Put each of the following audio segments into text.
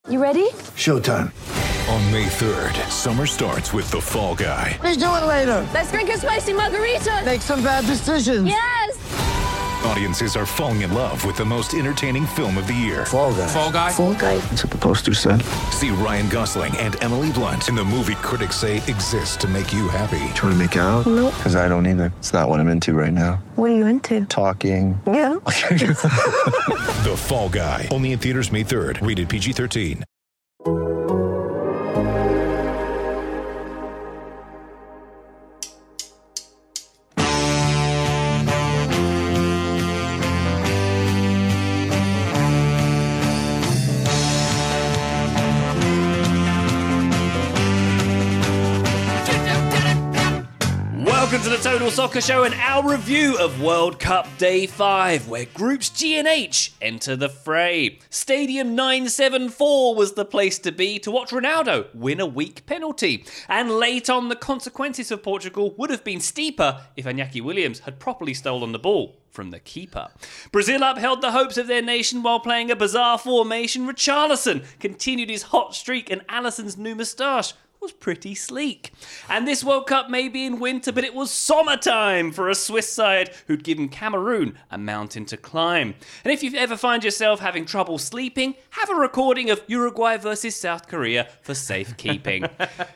You ready? Showtime. On May 3rd, summer starts with The Fall Guy. Let's do it later. Let's drink a spicy margarita. Make some bad decisions. Yes! Audiences are falling in love with the most entertaining film of the year. Fall Guy. Fall Guy? Fall guy. That's what the poster said. See Ryan Gosling and Emily Blunt in the movie critics say exists to make you happy. Trying to make it out? Nope. Because I don't either. It's not what I'm into right now. What are you into? Talking. Yeah. The Fall Guy. Only in theaters May 3rd. Rated PG-13. Welcome to the Total Soccer Show and our review of World Cup Day 5, where Groups G and H enter the fray. Stadium 974 was the place to be to watch Ronaldo win a weak penalty. And late on, the consequences for Portugal would have been steeper if Iñaki Williams had properly stolen the ball from the keeper. Brazil upheld the hopes of their nation while playing a bizarre formation. Richarlison continued his hot streak and Alisson's new moustache was pretty sleek. And this World Cup may be in winter, but it was summertime for a Swiss side who'd given Cameroon a mountain to climb. And if you ever find yourself having trouble sleeping, have a recording of Uruguay versus South Korea for safekeeping.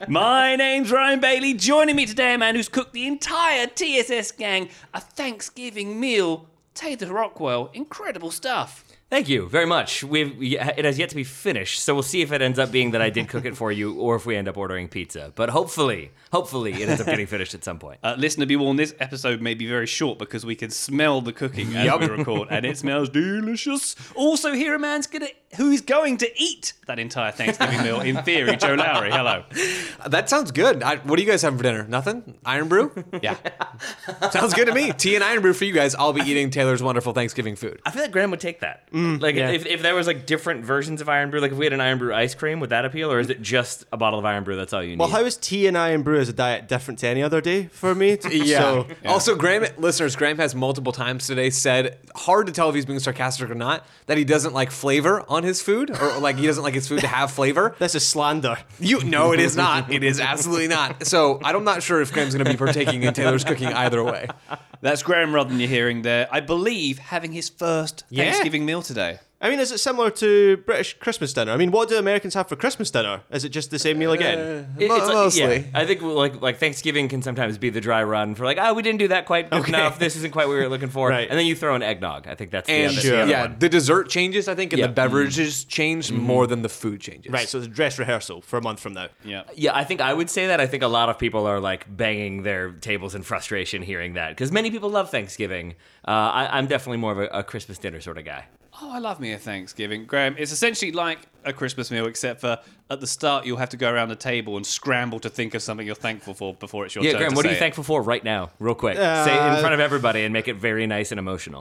My name's Ryan Bailey. Joining me today, a man who's cooked the entire TSS gang a Thanksgiving meal. Taylor Rockwell, incredible stuff. Thank you very much. It has yet to be finished, so we'll see if it ends up being that I did cook it for you or if we end up ordering pizza. But hopefully it ends up getting finished at some point. Listener, be warned, this episode may be very short because we can smell the cooking as we record, and it smells delicious. Also, here a man's who's going to eat that entire Thanksgiving meal, in theory. Joe Lowry, hello. That sounds good. What do you guys have for dinner? Nothing? Iron Brew? Yeah. Sounds good to me. Tea and Iron Brew for you guys. I'll be eating Taylor's wonderful Thanksgiving food. I feel like Graham would take that. If there was like different versions of Iron Brew, like if we had an Iron Brew ice cream, would that appeal? Or is it just a bottle of Iron Brew? That's all you need? Well, how is tea and Iron Brew as a diet different to any other day for me? Also, Graham has multiple times today said, hard to tell if he's being sarcastic or not, that he doesn't like flavor on his food, or like he doesn't like his food to have flavor. This is slander. No, it is not. It is absolutely not. So I'm not sure if Graham's going to be partaking in Taylor's cooking either way. That's Graham Rudden you're hearing there. I believe having his first Thanksgiving meal today. I mean, is it similar to British Christmas dinner? I mean, what do Americans have for Christmas dinner? Is it just the same meal again? Mostly. Yeah, I think like Thanksgiving can sometimes be the dry run for like, we didn't do that quite good enough. This isn't quite what we were looking for. Right. And then you throw in eggnog. I think that's And the other one. the dessert changes, I think, and Yeah. the beverages change more than the food changes. Right, so it's a dress rehearsal for a month from now. Yeah. Yeah, I think I would say that. I think a lot of people are like banging their tables in frustration hearing that because many people love Thanksgiving. I'm definitely more of a Christmas dinner sort of guy. Oh, I love me a Thanksgiving. Graham, it's essentially like a Christmas meal, except for at the start you'll have to go around the table and scramble to think of something you're thankful for before it's your turn Graham, to what are say you it. thankful for right now? Real quick. Say it in front of everybody and make it very nice and emotional.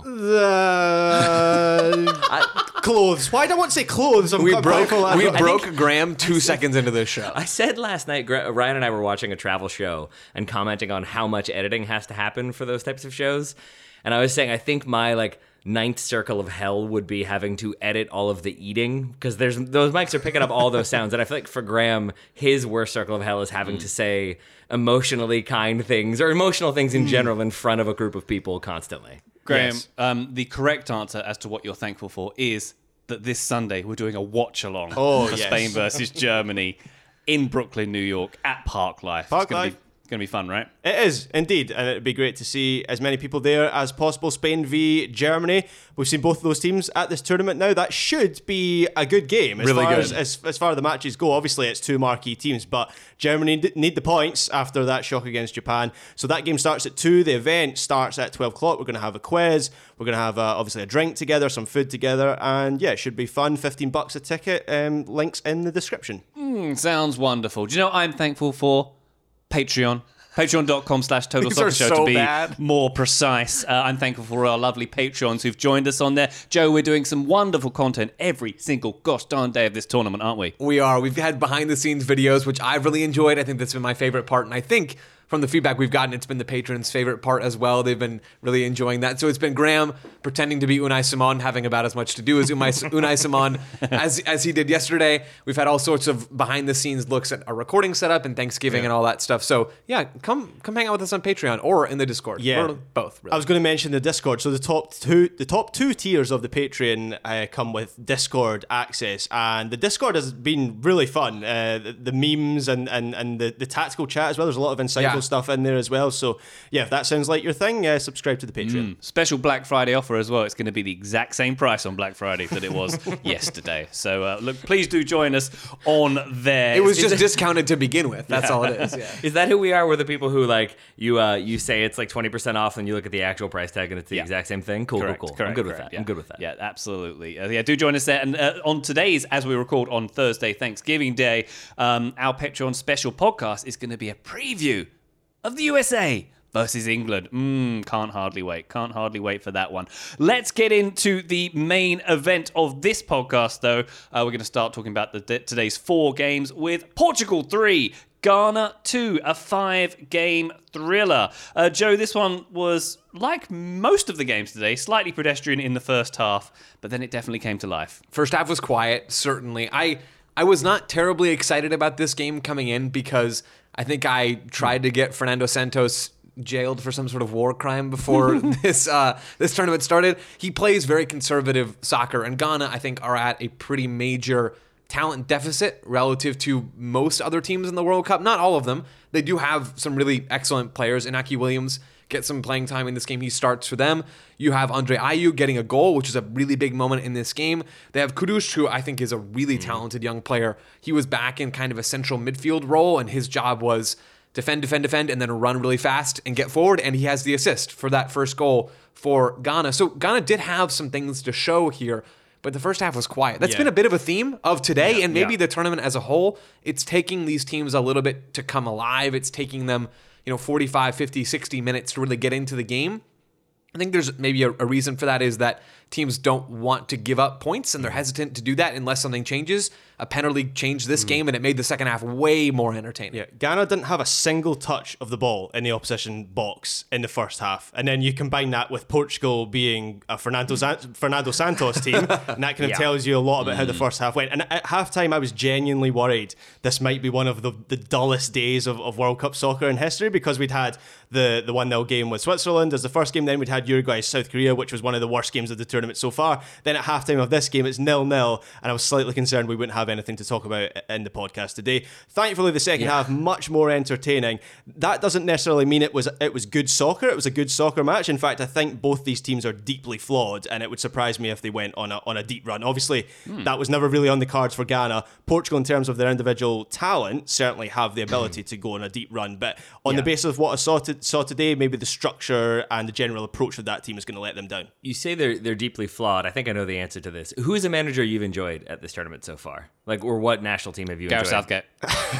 Clothes. Why do I want to say clothes? We broke Graham 2 seconds into this show. I said last night, Ryan and I were watching a travel show and commenting on how much editing has to happen for those types of shows. And I was saying, I think my ninth circle of hell would be having to edit all of the eating because those mics are picking up all those sounds. And I feel like for Graham, his worst circle of hell is having to say emotionally kind things or emotional things in general in front of a group of people constantly. Graham, the correct answer as to what you're thankful for is that this Sunday we're doing a watch-along for Spain versus Germany in Brooklyn, New York, at Park Life. It's going to be fun, right? It is, indeed, and it'd be great to see as many people there as possible. Spain v Germany. We've seen both of those teams at this tournament now. That should be a good game. As far as the matches go, obviously it's two marquee teams, but Germany need the points after that shock against Japan. So that game starts at 2. The event starts at 12 o'clock. We're going to have a quiz. We're going to have, obviously, a drink together, some food together, and yeah, it should be fun. $15 a ticket. Links in the description. Sounds wonderful. Do you know what I'm thankful for? Patreon. Patreon.com/Total Soccer Show to be more precise. I'm thankful for our lovely Patreons who've joined us on there. Joe, we're doing some wonderful content every single gosh darn day of this tournament, aren't we? We are. We've had behind the scenes videos, which I've really enjoyed. I think that's been my favorite part. And I think from the feedback we've gotten, it's been the patrons' favorite part as well. They've been really enjoying that. So it's been Graham pretending to be Unai Simon, having about as much to do as Unai Simon as he did yesterday. We've had all sorts of behind-the-scenes looks at our recording setup and Thanksgiving and all that stuff. So yeah, come hang out with us on Patreon or in the Discord. Yeah, or both. Really. I was going to mention the Discord. So the top two tiers of the Patreon come with Discord access, and the Discord has been really fun. The memes and the tactical chat as well. There's a lot of insightful stuff in there as well. So yeah, if that sounds like your thing, subscribe to the Patreon. Special Black Friday offer as well. It's going to be the exact same price on Black Friday that it was yesterday. So look, please do join us on there. It was just discounted to begin with. That's all it is. Yeah. Is that who we are? We're the people who like you say it's like 20% off, and you look at the actual price tag and it's the exact same thing. Cool. Correct, I'm good with correct, that. yeah. I'm good with that. Yeah, absolutely. Do join us there. And on today's, as we record on Thursday, Thanksgiving Day, our Patreon special podcast is going to be a preview of the USA versus England. Can't hardly wait. Can't hardly wait for that one. Let's get into the main event of this podcast, though. We're going to start talking about today's 4 games with Portugal 3, Ghana 2, a 5-game thriller. Joe, this one was, like most of the games today, slightly pedestrian in the first half, but then it definitely came to life. First half was quiet, certainly. I was not terribly excited about this game coming in because I think I tried to get Fernando Santos jailed for some sort of war crime before this tournament started. He plays very conservative soccer, and Ghana, I think, are at a pretty major talent deficit relative to most other teams in the World Cup. Not all of them. They do have some really excellent players. Inaki Williams gets some playing time in this game. He starts for them. You have Andre Ayew getting a goal, which is a really big moment in this game. They have Kudus, who I think is a really talented young player. He was back in kind of a central midfield role, and his job was defend, and then run really fast and get forward, and he has the assist for that first goal for Ghana. So Ghana did have some things to show here, but the first half was quiet. That's been a bit of a theme of today, and maybe the tournament as a whole. It's taking these teams a little bit to come alive. It's taking them 45, 50, 60 minutes to really get into the game. I think there's maybe a reason for that is that teams don't want to give up points, and they're hesitant to do that unless something changes. A penalty changed this game, and it made the second half way more entertaining. Yeah, Ghana didn't have a single touch of the ball in the opposition box in the first half, and then you combine that with Portugal being a Fernando Santos team, and that kind of tells you a lot about how the first half went. And at halftime, I was genuinely worried this might be one of the dullest days of World Cup soccer in history, because we'd had the 1-0 game with Switzerland as the first game, then we'd had Uruguay South Korea, which was one of the worst games of the tournament so far. Then at halftime of this game, it's 0-0, and I was slightly concerned we wouldn't have anything to talk about in the podcast today. Thankfully, the second half much more entertaining. That doesn't necessarily mean it was good soccer. It was a good soccer match. In fact, I think both these teams are deeply flawed, and it would surprise me if they went on a deep run. Obviously, that was never really on the cards for Ghana. Portugal, in terms of their individual talent, certainly have the ability to go on a deep run. But on the basis of what I saw today, maybe the structure and the general approach of that team is going to let them down. You say they're deeply flawed. I think I know the answer to this. Who is a manager you've enjoyed at this tournament so far? Or what national team have you enjoyed? Gareth Southgate.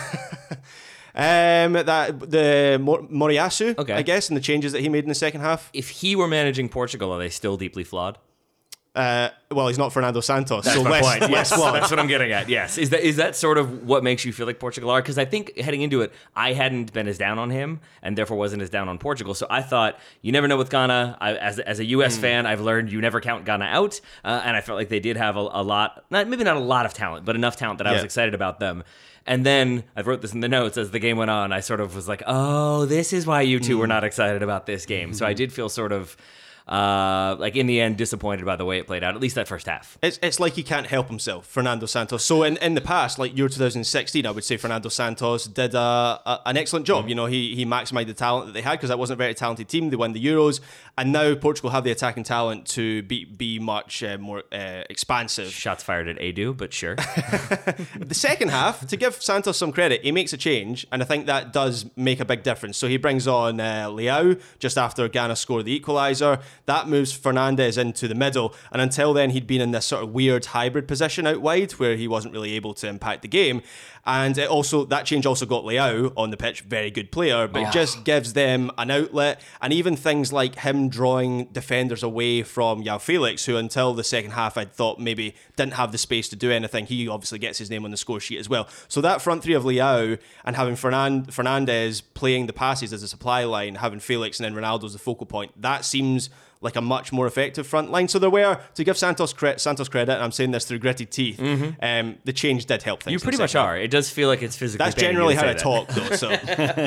Moriyasu, okay. I guess, and the changes that he made in the second half. If he were managing Portugal, are they still deeply flawed? Well, he's not Fernando Santos, That's so my less point. Yes, flawed. that's what I'm getting at. Yes, is that sort of what makes you feel like Portugal are? Because I think heading into it, I hadn't been as down on him, and therefore wasn't as down on Portugal. So I thought, you never know with Ghana. As a U.S. fan, I've learned you never count Ghana out, and I felt like they did have a lot, maybe not a lot of talent, but enough talent that I was excited about them. And then I wrote this in the notes as the game went on. I sort of was like, oh, this is why you two were not excited about this game. So I did feel sort of in the end, disappointed by the way it played out, at least that first half. It's like he can't help himself, Fernando Santos. So in the past, like Euro 2016, I would say Fernando Santos did an excellent job. He maximised the talent that they had, because that wasn't a very talented team. They won the Euros, and now Portugal have the attacking talent to be much more expansive. Shots fired at Edu, but sure. The second half, to give Santos some credit, he makes a change, and I think that does make a big difference. So he brings on Leao just after Ghana scored the equaliser. That moves Fernandez into the middle, and until then he'd been in this sort of weird hybrid position out wide where he wasn't really able to impact the game. And that change also got Leao on the pitch, very good player, but it just gives them an outlet. And even things like him drawing defenders away from João Felix, who until the second half I'd thought maybe didn't have the space to do anything. He obviously gets his name on the score sheet as well. So that front three of Leao and having Fernandez playing the passes as a supply line, having Felix and then Ronaldo as the focal point, that seems like a much more effective front line. So there were, to give Santos credit, and I'm saying this through gritted teeth, the change did help things. You pretty much are. It does feel like it's physically. That's generally how I talk, though. So,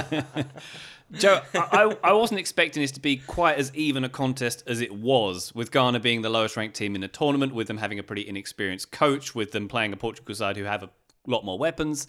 Joe, I wasn't expecting this to be quite as even a contest as it was, with Ghana being the lowest ranked team in the tournament, with them having a pretty inexperienced coach, with them playing a Portugal side who have a lot more weapons.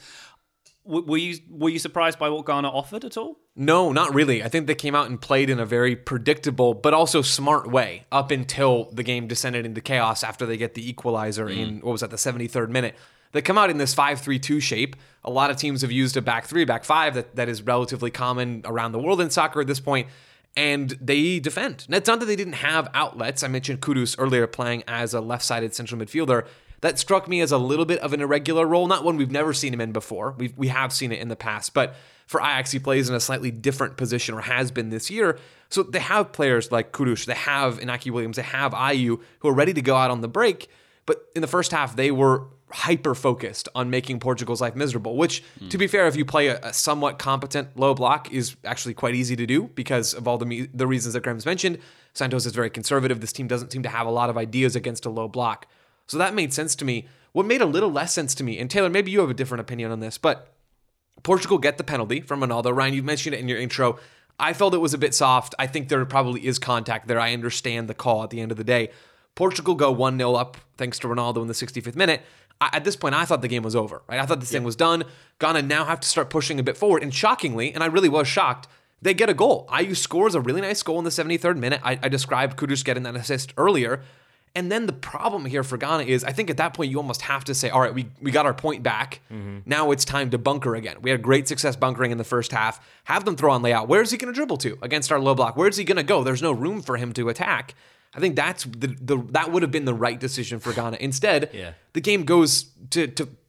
Were you surprised by what Ghana offered at all? No, not really. I think they came out and played in a very predictable but also smart way up until the game descended into chaos after they get the equalizer in, the 73rd minute. They come out in this 5-3-2 shape. A lot of teams have used a back three, back five that is relatively common around the world in soccer at this point, and they defend. And it's not that they didn't have outlets. I mentioned Kudus earlier playing as a left-sided central midfielder. That struck me as a little bit of an irregular role, not one we've never seen him in before. We have seen it in the past, but for Ajax, he plays in a slightly different position, or has been this year. So they have players like Kudus, they have Inaki Williams, they have Ayew, who are ready to go out on the break. But in the first half, they were hyper-focused on making Portugal's life miserable, which, to be fair, if you play a somewhat competent low block, is actually quite easy to do because of all the reasons that Graham's mentioned. Santos is very conservative. This team doesn't seem to have a lot of ideas against a low block. So that made sense to me. What made a little less sense to me, and Taylor, maybe you have a different opinion on this, but Portugal get the penalty from Ronaldo. Ryan, you mentioned it in your intro. I felt it was a bit soft. I think there probably is contact there. I understand the call at the end of the day. Portugal go 1-0 up thanks to Ronaldo in the 65th minute. At this point, I thought the game was over. Right? I thought this thing was done. Ghana now have to start pushing a bit forward. And shockingly, and I really was shocked, they get a goal. Ayew scores a really nice goal in the 73rd minute. I described Kudus getting that assist earlier. And then the problem here for Ghana is, I think at that point you almost have to say, all right, we got our point back. Now it's time to bunker again. We had great success bunkering in the first half. Have them throw on layout. Where's he going to dribble to against our low block? Where's he going to go? There's no room for him to attack. I think that's that would have been the right decision for Ghana. Instead, the game goes to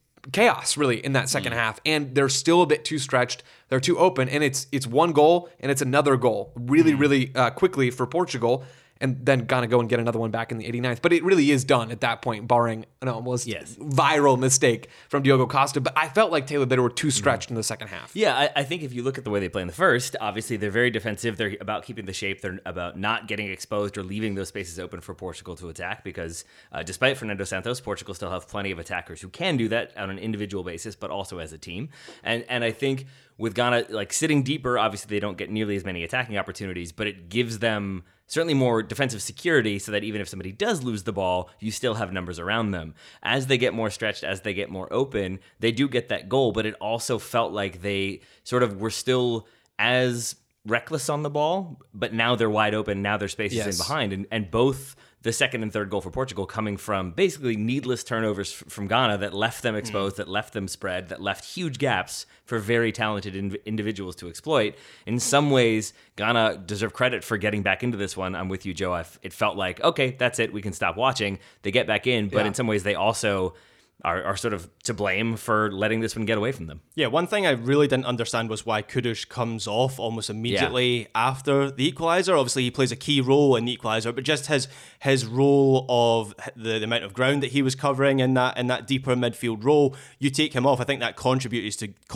chaos really in that second half, and they're still a bit too stretched. They're too open, and it's one goal and it's another goal really quickly for Portugal. And then Ghana go and get another one back in the 89th. But it really is done at that point, barring an almost viral mistake from Diogo Costa. But I felt like, Taylor, they were too stretched in the second half. Yeah, I think if you look at the way they play in the first, obviously they're very defensive. They're about keeping the shape. They're about not getting exposed or leaving those spaces open for Portugal to attack because despite Fernando Santos, Portugal still have plenty of attackers who can do that on an individual basis, but also as a team. And I think with Ghana like sitting deeper, obviously they don't get nearly as many attacking opportunities, but it gives them certainly more defensive security so that even if somebody does lose the ball, you still have numbers around them. As they get more stretched, as they get more open, they do get that goal, but it also felt like they sort of were still as reckless on the ball, but now they're wide open, now their space is in behind, and both the second and third goal for Portugal coming from basically needless turnovers from Ghana that left them exposed, that left them spread, that left huge gaps for very talented individuals to exploit. In some ways, Ghana deserve credit for getting back into this one. I'm with you, Joe. It felt like, okay, that's it. We can stop watching. They get back in, but in some ways they also are sort of to blame for letting this one get away from them. Yeah, one thing I really didn't understand was why Kudus comes off almost immediately after the equaliser. Obviously, he plays a key role in the equaliser, but just his role of the amount of ground that he was covering in that deeper midfield role, you take him off. I think that contributes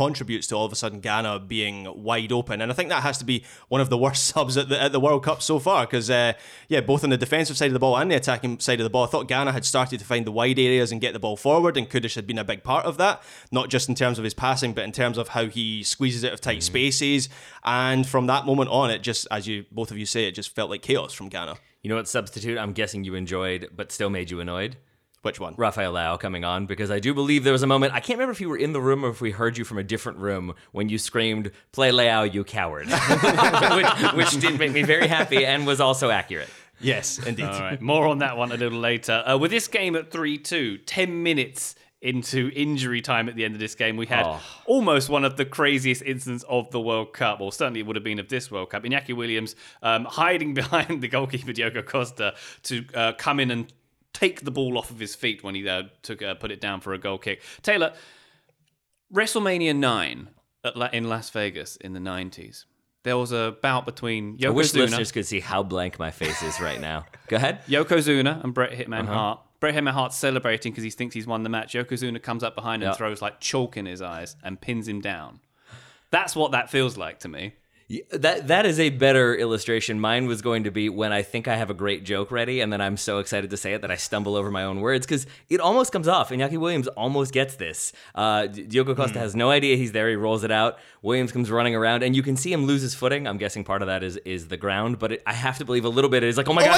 to all of a sudden Ghana being wide open, and I think that has to be one of the worst subs at the World Cup so far. Because both on the defensive side of the ball and the attacking side of the ball, I thought Ghana had started to find the wide areas and get the ball forward. And Kudus had been a big part of that, not just in terms of his passing, but in terms of how he squeezes out of tight spaces. And from that moment on, it just, as both of you say, it just felt like chaos from Ghana. You know what substitute I'm guessing you enjoyed, but still made you annoyed? Which one? Rafael Leao coming on, because I do believe there was a moment, I can't remember if you were in the room or if we heard you from a different room, when you screamed, "Play Leao, you coward," which did make me very happy and was also accurate. Yes, indeed. All right, more on that one a little later. With this game at 3-2, 10 minutes into injury time at the end of this game. We had almost one of the craziest incidents of the World Cup, or certainly it would have been of this World Cup. Iñaki Williams hiding behind the goalkeeper Diogo Costa to come in and take the ball off of his feet when he put it down for a goal kick. Taylor, WrestleMania 9 in Las Vegas in the 90s. There was a bout between Yokozuna. I wish listeners could see how blank my face is right now. Go ahead. Yokozuna and Bret Hitman Hart. Bret Hitman Hart's celebrating because he thinks he's won the match. Yokozuna comes up behind and throws like chalk in his eyes and pins him down. That's what that feels like to me. That is a better illustration. Mine was going to be when I think I have a great joke ready, and then I'm so excited to say it that I stumble over my own words, because it almost comes off. Iñaki Williams almost gets this. Diogo Costa has no idea he's there. He rolls it out. Williams comes running around, and you can see him lose his footing. I'm guessing part of that is the ground, but I have to believe a little bit it is like, oh my God,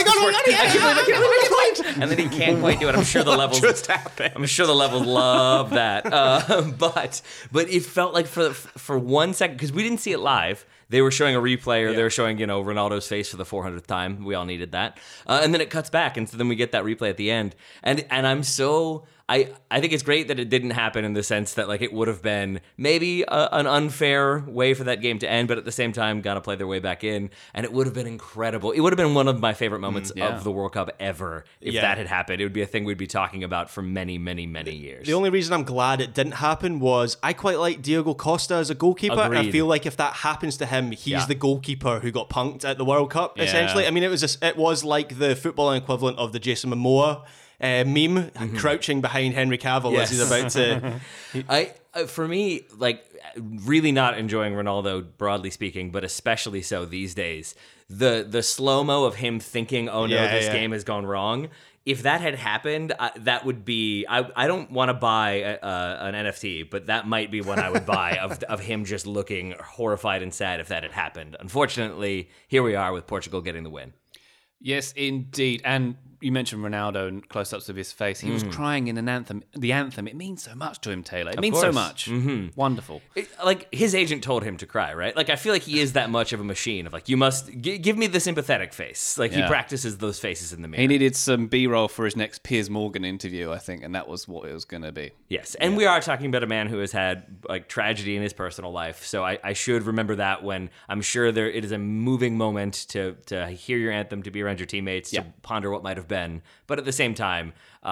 and then he can't quite do it. I'm sure the levels just happened. I'm sure the levels love that. But it felt like for 1 second, because we didn't see it live. They were showing a replay, or they were showing, Ronaldo's face for the 400th time. We all needed that. And then it cuts back, and so then we get that replay at the end. And I'm so... I think it's great that it didn't happen in the sense that like it would have been maybe an unfair way for that game to end, but at the same time, Ghana played their way back in, and it would have been incredible. It would have been one of my favorite moments of the World Cup ever if that had happened. It would be a thing we'd be talking about for many, many, many years. The only reason I'm glad it didn't happen was I quite like Diogo Costa as a goalkeeper, and I feel like if that happens to him, he's the goalkeeper who got punked at the World Cup, essentially. I mean, it was like the footballing equivalent of the Jason Momoa meme, crouching behind Henry Cavill as he's about to... For me, like, really not enjoying Ronaldo, broadly speaking, but especially so these days, the slow-mo of him thinking, oh no, this game has gone wrong. If that had happened, that would be... I don't want to buy an NFT, but that might be one I would buy of him just looking horrified and sad if that had happened. Unfortunately, here we are with Portugal getting the win. Yes, indeed. And you mentioned Ronaldo and close-ups of his face. He was crying in the anthem. It means so much to him, Taylor. It means so much. Mm-hmm. Wonderful. Like, his agent told him to cry, right? Like, I feel like he is that much of a machine of, like, you must give me the sympathetic face. Like, he practices those faces in the mirror. He needed some B-roll for his next Piers Morgan interview, I think, and that was what it was going to be. Yes, and we are talking about a man who has had, like, tragedy in his personal life, so I should remember that when I'm sure it is a moving moment to hear your anthem, to be around your teammates, to ponder what might have been. But at the same time,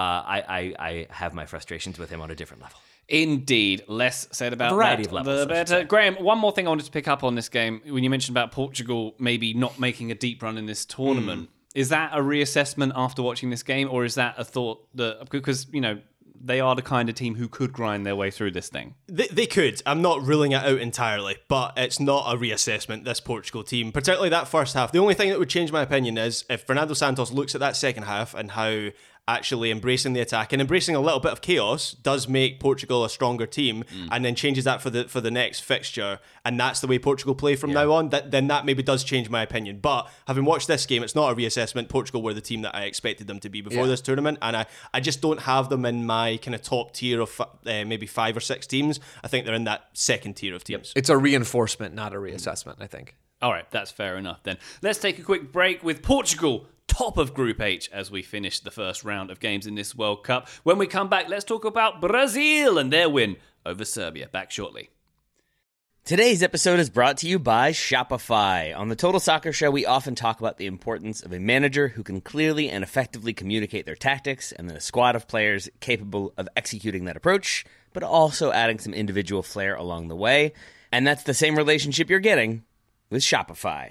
I have my frustrations with him on a different level. Indeed. Less said about variety that, of levels, the better. Graham, one more thing I wanted to pick up on this game. When you mentioned about Portugal maybe not making a deep run in this tournament, is that a reassessment after watching this game, or is that a thought that... Because, they are the kind of team who could grind their way through this thing. They could. I'm not ruling it out entirely, but it's not a reassessment, this Portugal team, particularly that first half. The only thing that would change my opinion is if Fernando Santos looks at that second half and how actually embracing the attack and embracing a little bit of chaos does make Portugal a stronger team, and then changes that for the next fixture, and that's the way Portugal play from now on, then that maybe does change my opinion. But having watched this game, it's not a reassessment. Portugal were the team that I expected them to be before this tournament, and I just don't have them in my kind of top tier of maybe 5 or 6 teams. I think they're in that second tier of teams. It's a reinforcement, not a reassessment, I think. All right, that's fair enough then. Let's take a quick break with Portugal top of Group H as we finish the first round of games in this World Cup. When we come back, let's talk about Brazil and their win over Serbia. Back shortly. Today's episode is brought to you by Shopify. On the Total Soccer Show, we often talk about the importance of a manager who can clearly and effectively communicate their tactics, and then a squad of players capable of executing that approach, but also adding some individual flair along the way. And that's the same relationship you're getting with Shopify.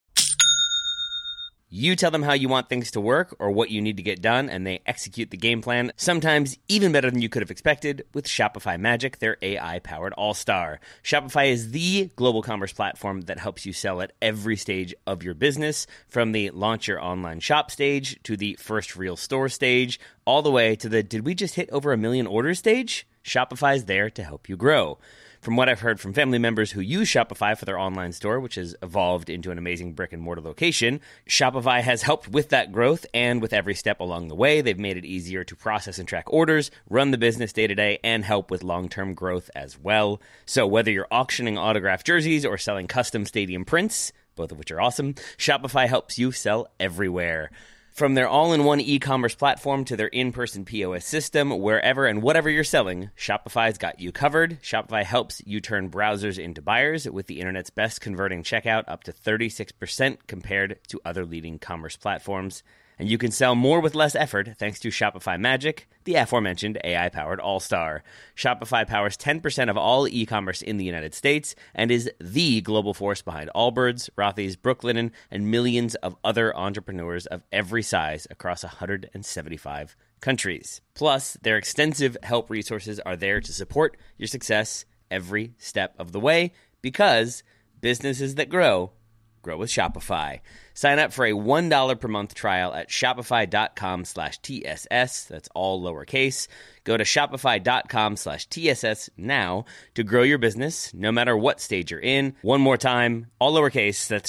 You tell them how you want things to work or what you need to get done, and they execute the game plan, sometimes even better than you could have expected, with Shopify Magic, their AI-powered all-star. Shopify is the global commerce platform that helps you sell at every stage of your business, from the launch your online shop stage to the first real store stage, all the way to the did we just hit over 1 million orders stage? Shopify's there to help you grow. From what I've heard from family members who use Shopify for their online store, which has evolved into an amazing brick-and-mortar location, Shopify has helped with that growth, and with every step along the way, they've made it easier to process and track orders, run the business day-to-day, and help with long-term growth as well. So whether you're auctioning autographed jerseys or selling custom stadium prints, both of which are awesome, Shopify helps you sell everywhere. From their all-in-one e-commerce platform to their in-person POS system, wherever and whatever you're selling, Shopify's got you covered. Shopify helps you turn browsers into buyers with the internet's best converting checkout, up to 36% compared to other leading commerce platforms. And you can sell more with less effort thanks to Shopify Magic, the aforementioned AI-powered all-star. Shopify powers 10% of all e-commerce in the United States and is the global force behind Allbirds, Rothy's, Brooklinen, and millions of other entrepreneurs of every size across 175 countries. Plus, their extensive help resources are there to support your success every step of the way, because businesses that grow with Shopify. Sign up for a $1 per month trial at shopify.com/TSS. That's all lowercase. Go to shopify.com/TSS now to grow your business, no matter what stage you're in. One more time, all lowercase. That's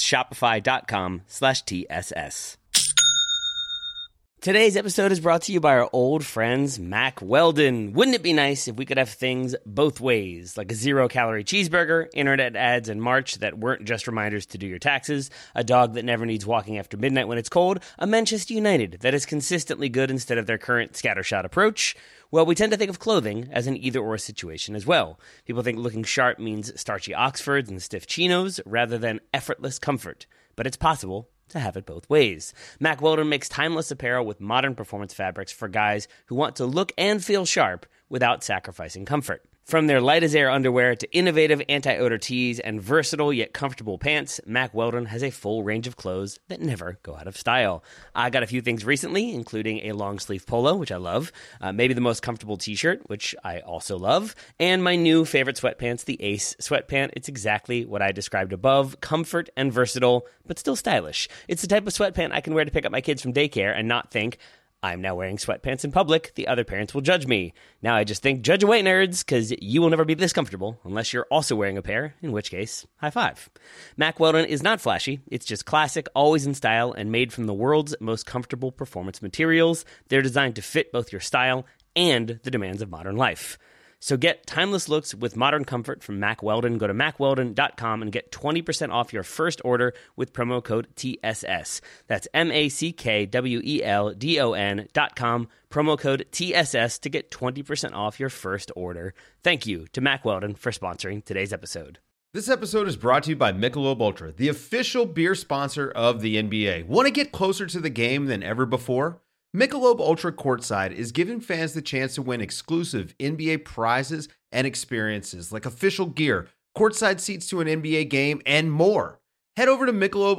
shopify.com/TSS. Today's episode is brought to you by our old friends, Mack Weldon. Wouldn't it be nice if we could have things both ways, like a zero-calorie cheeseburger, internet ads in March that weren't just reminders to do your taxes, a dog that never needs walking after midnight when it's cold, a Manchester United that is consistently good instead of their current scattershot approach? Well, we tend to think of clothing as an either-or situation as well. People think looking sharp means starchy Oxfords and stiff chinos rather than effortless comfort. But it's possible to have it both ways. Mack Weldon makes timeless apparel with modern performance fabrics for guys who want to look and feel sharp without sacrificing comfort. From their light-as-air underwear to innovative anti-odor tees and versatile yet comfortable pants, Mack Weldon has a full range of clothes that never go out of style. I got a few things recently, including a long-sleeve polo, which I love, maybe the most comfortable t-shirt, which I also love, and my new favorite sweatpants, the Ace sweatpant. It's exactly what I described above, comfort and versatile, but still stylish. It's the type of sweatpant I can wear to pick up my kids from daycare and not think, I'm now wearing sweatpants in public, the other parents will judge me. Now I just think, judge away, nerds, because you will never be this comfortable unless you're also wearing a pair, in which case, high five. Mack Weldon is not flashy. It's just classic, always in style, and made from the world's most comfortable performance materials. They're designed to fit both your style and the demands of modern life. So get timeless looks with modern comfort from Mack Weldon. Go to mackweldon.com and get 20% off your first order with promo code TSS. That's MackWeldon.com, promo code TSS to get 20% off your first order. Thank you to Mack Weldon for sponsoring today's episode. This episode is brought to you by Michelob Ultra, the official beer sponsor of the NBA. Want to get closer to the game than ever before? Michelob Ultra Courtside is giving fans the chance to win exclusive NBA prizes and experiences like official gear, courtside seats to an NBA game, and more. Head over to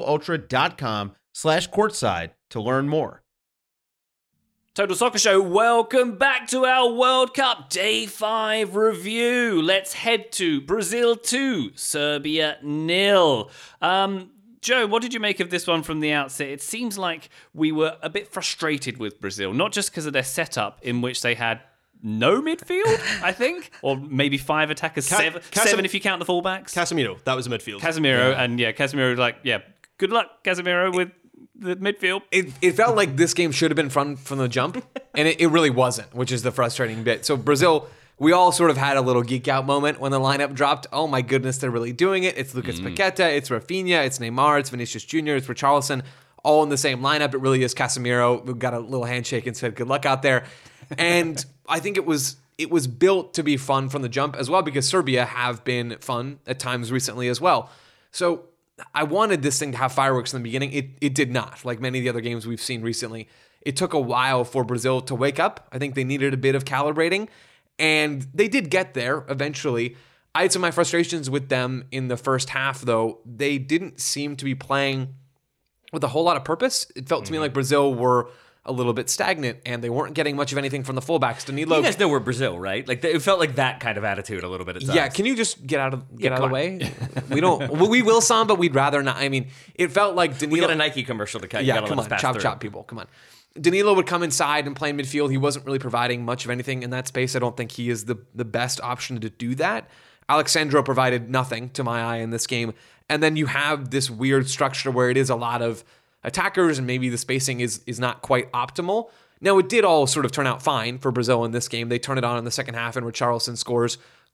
MichelobUltra.com/courtside to learn more. Total Soccer Show, welcome back to our World Cup Day 5 review. Let's head to Brazil 2, Serbia 0. Joe, what did you make of this one from the outset? It seems like we were a bit frustrated with Brazil, not just because of their setup in which they had no midfield, I think, or maybe 5 attackers, seven if you count the fullbacks. Casemiro, that was a midfield. Casemiro, good luck, Casemiro, with the midfield. It felt like this game should have been fun from the jump, and it really wasn't, which is the frustrating bit. So Brazil, we all sort of had a little geek out moment when the lineup dropped. Oh my goodness, they're really doing it. It's Lucas Paqueta, it's Rafinha, it's Neymar, it's Vinicius Jr., it's Richarlison, all in the same lineup. It really is Casemiro. We got a little handshake and said, good luck out there. And I think it was built to be fun from the jump as well, because Serbia have been fun at times recently as well. So I wanted this thing to have fireworks in the beginning. It did not. Like many of the other games we've seen recently, it took a while for Brazil to wake up. I think they needed a bit of calibrating. And they did get there eventually. I had some of my frustrations with them in the first half, though. They didn't seem to be playing with a whole lot of purpose. It felt to me like Brazil were a little bit stagnant, and they weren't getting much of anything from the fullbacks. Danilo, you guys know we're Brazil, right? Like it felt like that kind of attitude a little bit at times. Yeah, can you just get out of the way? We will some, but we'd rather not. I mean, it felt like Danilo. We got a Nike commercial to cut. Yeah, come on, chop people, come on. Danilo would come inside and play in midfield. He wasn't really providing much of anything in that space. I don't think he is the best option to do that. Alexandro provided nothing to my eye in this game. And then you have this weird structure where it is a lot of attackers and maybe the spacing is not quite optimal. Now, it did all sort of turn out fine for Brazil in this game. They turn it on in the second half and Richarlison scores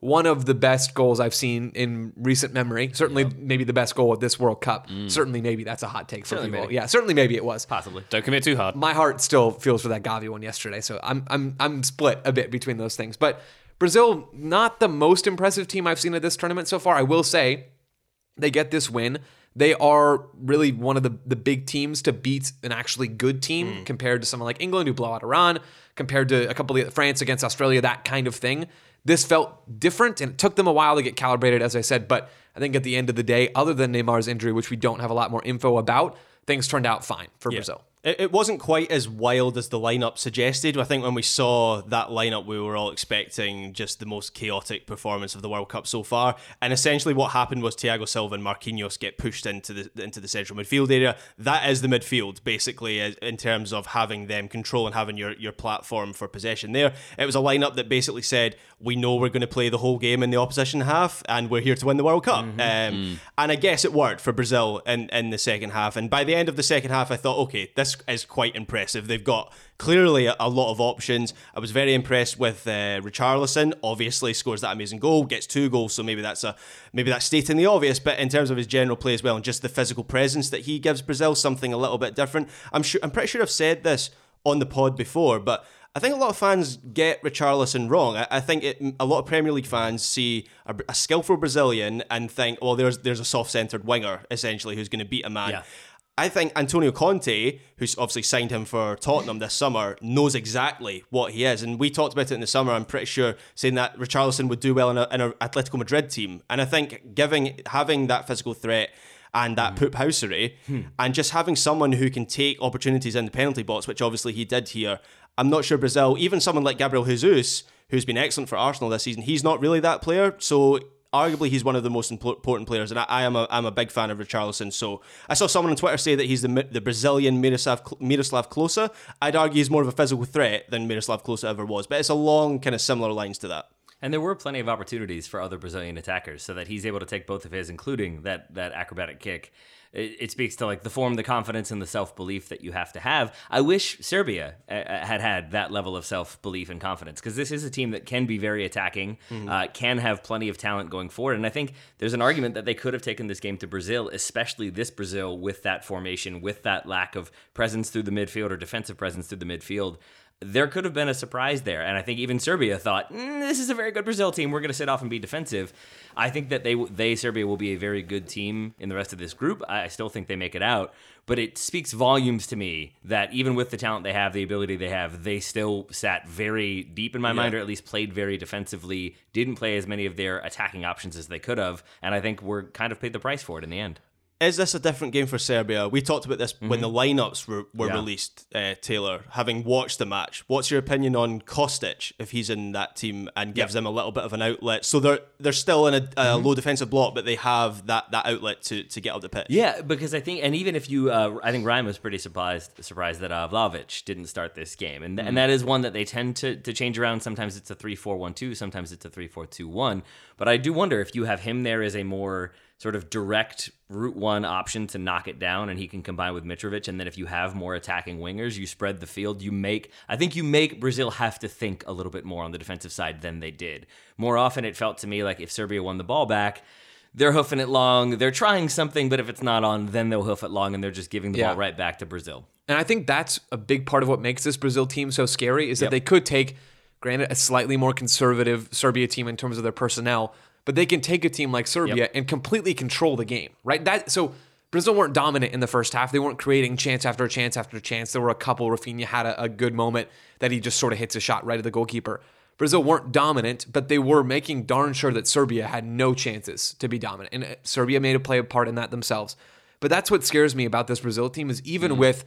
one of the best goals I've seen in recent memory. Certainly, maybe the best goal of this World Cup. Certainly, maybe that's a hot take for people. Yeah, certainly, maybe it was. Possibly. Don't commit too hard. My heart still feels for that Gavi one yesterday, so I'm split a bit between those things. But Brazil, not the most impressive team I've seen at this tournament so far. I will say they get this win. They are really one of the big teams to beat an actually good team compared to someone like England who blow out Iran, compared to a couple of France against Australia, that kind of thing. This felt different, and it took them a while to get calibrated, as I said, but I think at the end of the day, other than Neymar's injury, which we don't have a lot more info about, things turned out fine for Brazil. It wasn't quite as wild as the lineup suggested. I think when we saw that lineup, we were all expecting just the most chaotic performance of the World Cup so far. And essentially what happened was Thiago Silva and Marquinhos get pushed into the central midfield area. That is the midfield, basically, in terms of having them control and having your platform for possession there. It was a lineup that basically said, we know we're going to play the whole game in the opposition half, and we're here to win the World Cup. And I guess it worked for Brazil in the second half. And by the end of the second half, I thought, okay, this is quite impressive. They've got clearly a lot of options. I was very impressed with Richarlison. Obviously scores that amazing goal, gets 2 goals, so maybe that's stating the obvious, but in terms of his general play as well and just the physical presence that he gives Brazil, something a little bit different. I'm pretty sure I've said this on the pod before, but I think a lot of fans get Richarlison wrong. I think a lot of Premier League fans see a skillful Brazilian and think, well, there's a soft-centred winger, essentially, who's going to beat a man. Yeah. I think Antonio Conte, who's obviously signed him for Tottenham this summer, knows exactly what he is. And we talked about it in the summer, I'm pretty sure, saying that Richarlison would do well in an Atletico Madrid team. And I think having that physical threat and that poop housery, and just having someone who can take opportunities in the penalty box, which obviously he did here, I'm not sure Brazil, even someone like Gabriel Jesus, who's been excellent for Arsenal this season, he's not really that player. So arguably, he's one of the most important players, and I'm a big fan of Richarlison. So I saw someone on Twitter say that he's the Brazilian Miroslav Klose. I'd argue he's more of a physical threat than Miroslav Klose ever was, but it's along kind of similar lines to that. And there were plenty of opportunities for other Brazilian attackers, so that he's able to take both of his, including that acrobatic kick. It speaks to like the form, the confidence, and the self-belief that you have to have. I wish Serbia had that level of self-belief and confidence, because this is a team that can be very attacking, can have plenty of talent going forward. And I think there's an argument that they could have taken this game to Brazil, especially this Brazil with that formation, with that lack of presence through the midfield or defensive presence through the midfield. There could have been a surprise there. And I think even Serbia thought, this is a very good Brazil team. We're going to sit off and be defensive. I think that Serbia will be a very good team in the rest of this group. I still think they make it out. But it speaks volumes to me that even with the talent they have, the ability they have, they still sat very deep in my mind, or at least played very defensively, didn't play as many of their attacking options as they could have. And I think we're kind of paid the price for it in the end. Is this a different game for Serbia? We talked about this when the lineups were released, Taylor, having watched the match. What's your opinion on Kostic, if he's in that team and gives them a little bit of an outlet? So they're still in a low defensive block, but they have that outlet to get up the pitch. Yeah, because I think, and even if you, I think Ryan was pretty surprised that Vlahovic didn't start this game. And that is one that they tend to change around. Sometimes it's a 3-4-1-2, sometimes it's a 3-4-2-1. But I do wonder if you have him there as a more sort of direct route one option to knock it down, and he can combine with Mitrovic. And then if you have more attacking wingers, you spread the field. I think you make Brazil have to think a little bit more on the defensive side than they did. More often, it felt to me like if Serbia won the ball back, they're hoofing it long, they're trying something, but if it's not on, then they'll hoof it long, and they're just giving the ball right back to Brazil. And I think that's a big part of what makes this Brazil team so scary, is that they could take, granted, a slightly more conservative Serbia team in terms of their personnel, but they can take a team like Serbia and completely control the game, right? So Brazil weren't dominant in the first half. They weren't creating chance after chance after chance. There were a couple. Rafinha had a good moment that he just sort of hits a shot right at the goalkeeper. Brazil weren't dominant, but they were making darn sure that Serbia had no chances to be dominant. And Serbia made a part in that themselves. But that's what scares me about this Brazil team, is even with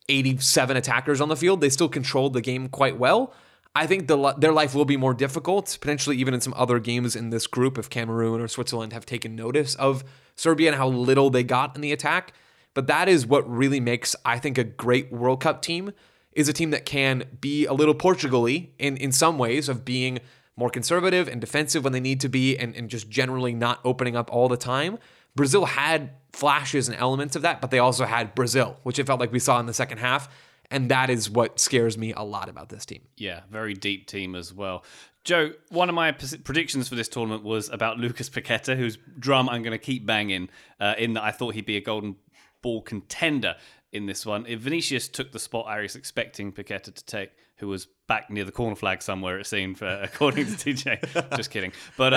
87 attackers on the field, they still controlled the game quite well. I think their life will be more difficult, potentially even in some other games in this group, if Cameroon or Switzerland have taken notice of Serbia and how little they got in the attack. But that is what really makes, I think, a great World Cup team, is a team that can be a little Portugal-y in some ways, of being more conservative and defensive when they need to be, and just generally not opening up all the time. Brazil had flashes and elements of that, but they also had Brazil, which it felt like we saw in the second half. And that is what scares me a lot about this team. Yeah, very deep team as well. Joe, one of my predictions for this tournament was about Lucas Paqueta, whose drum I'm going to keep banging, in that I thought he'd be a golden ball contender in this one. If Vinicius took the spot I was expecting Paqueta to take, who was back near the corner flag somewhere, it seemed, according to TJ. Just kidding. But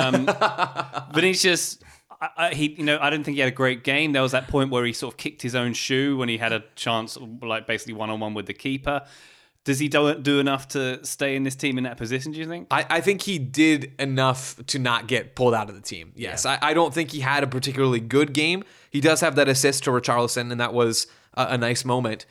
Vinicius, I didn't think he had a great game. There was that point where he sort of kicked his own shoe when he had a chance, like basically one-on-one with the keeper. Does he do enough to stay in this team in that position, do you think? I think he did enough to not get pulled out of the team. Yes, yeah. I don't think he had a particularly good game. He does have that assist to Richarlison, and that was a nice moment.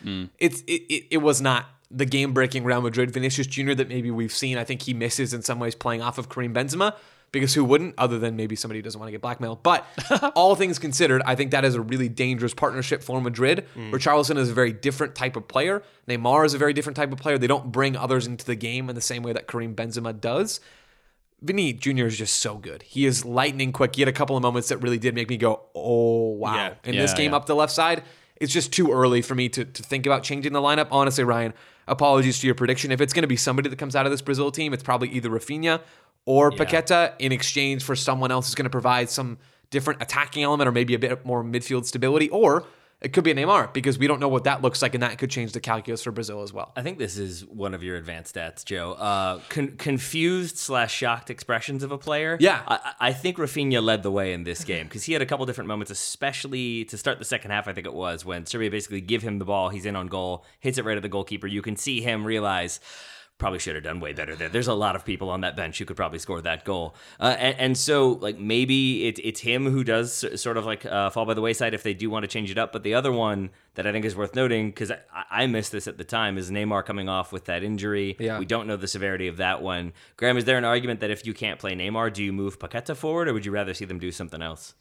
It was not the game-breaking Real Madrid Vinicius Jr. that maybe we've seen. I think he misses in some ways playing off of Karim Benzema, because who wouldn't, other than maybe somebody who doesn't want to get blackmailed. But all things considered, I think that is a really dangerous partnership for Madrid. Richarlison is a very different type of player. Neymar is a very different type of player. They don't bring others into the game in the same way that Karim Benzema does. Vinny Jr. is just so good. He is lightning quick. He had a couple of moments that really did make me go, oh, wow. In this game up the left side, it's just too early for me to think about changing the lineup. Honestly, Ryan, apologies to your prediction. If it's going to be somebody that comes out of this Brazil team, it's probably either Rafinha or Paqueta in exchange for someone else who's going to provide some different attacking element or maybe a bit more midfield stability. Or it could be a Neymar, because we don't know what that looks like, and that could change the calculus for Brazil as well. I think this is one of your advanced stats, Joe. Confused/shocked expressions of a player. Yeah. I think Rafinha led the way in this game, because he had a couple different moments, especially to start the second half, I think it was, when Serbia basically give him the ball, he's in on goal, hits it right at the goalkeeper. You can see him realize, probably should have done way better there. There's a lot of people on that bench who could probably score that goal. And so, like, maybe it's him who does sort of like fall by the wayside if they do want to change it up. But the other one that I think is worth noting, because I missed this at the time, is Neymar coming off with that injury. Yeah. We don't know the severity of that one. Graham, is there an argument that if you can't play Neymar, do you move Paqueta forward, or would you rather see them do something else?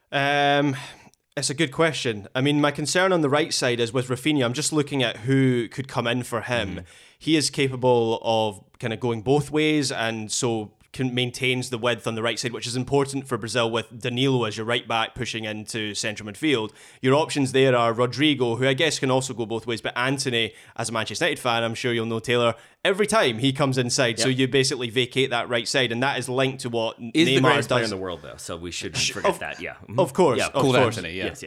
It's a good question. I mean, my concern on the right side is with Rafinha. I'm just looking at who could come in for him. He is capable of kind of going both ways, and so maintains the width on the right side, which is important for Brazil with Danilo as your right back pushing into central midfield. Your options there are Rodrigo, who I guess can also go both ways, but Antony, as a Manchester United fan, I'm sure you'll know, Taylor, every time he comes inside, so you basically vacate that right side, and that is linked to what Neymar the greatest does. Player in the world, though, so we shouldn't forget that. Yeah, of course, yeah, of course. Antony, Yes.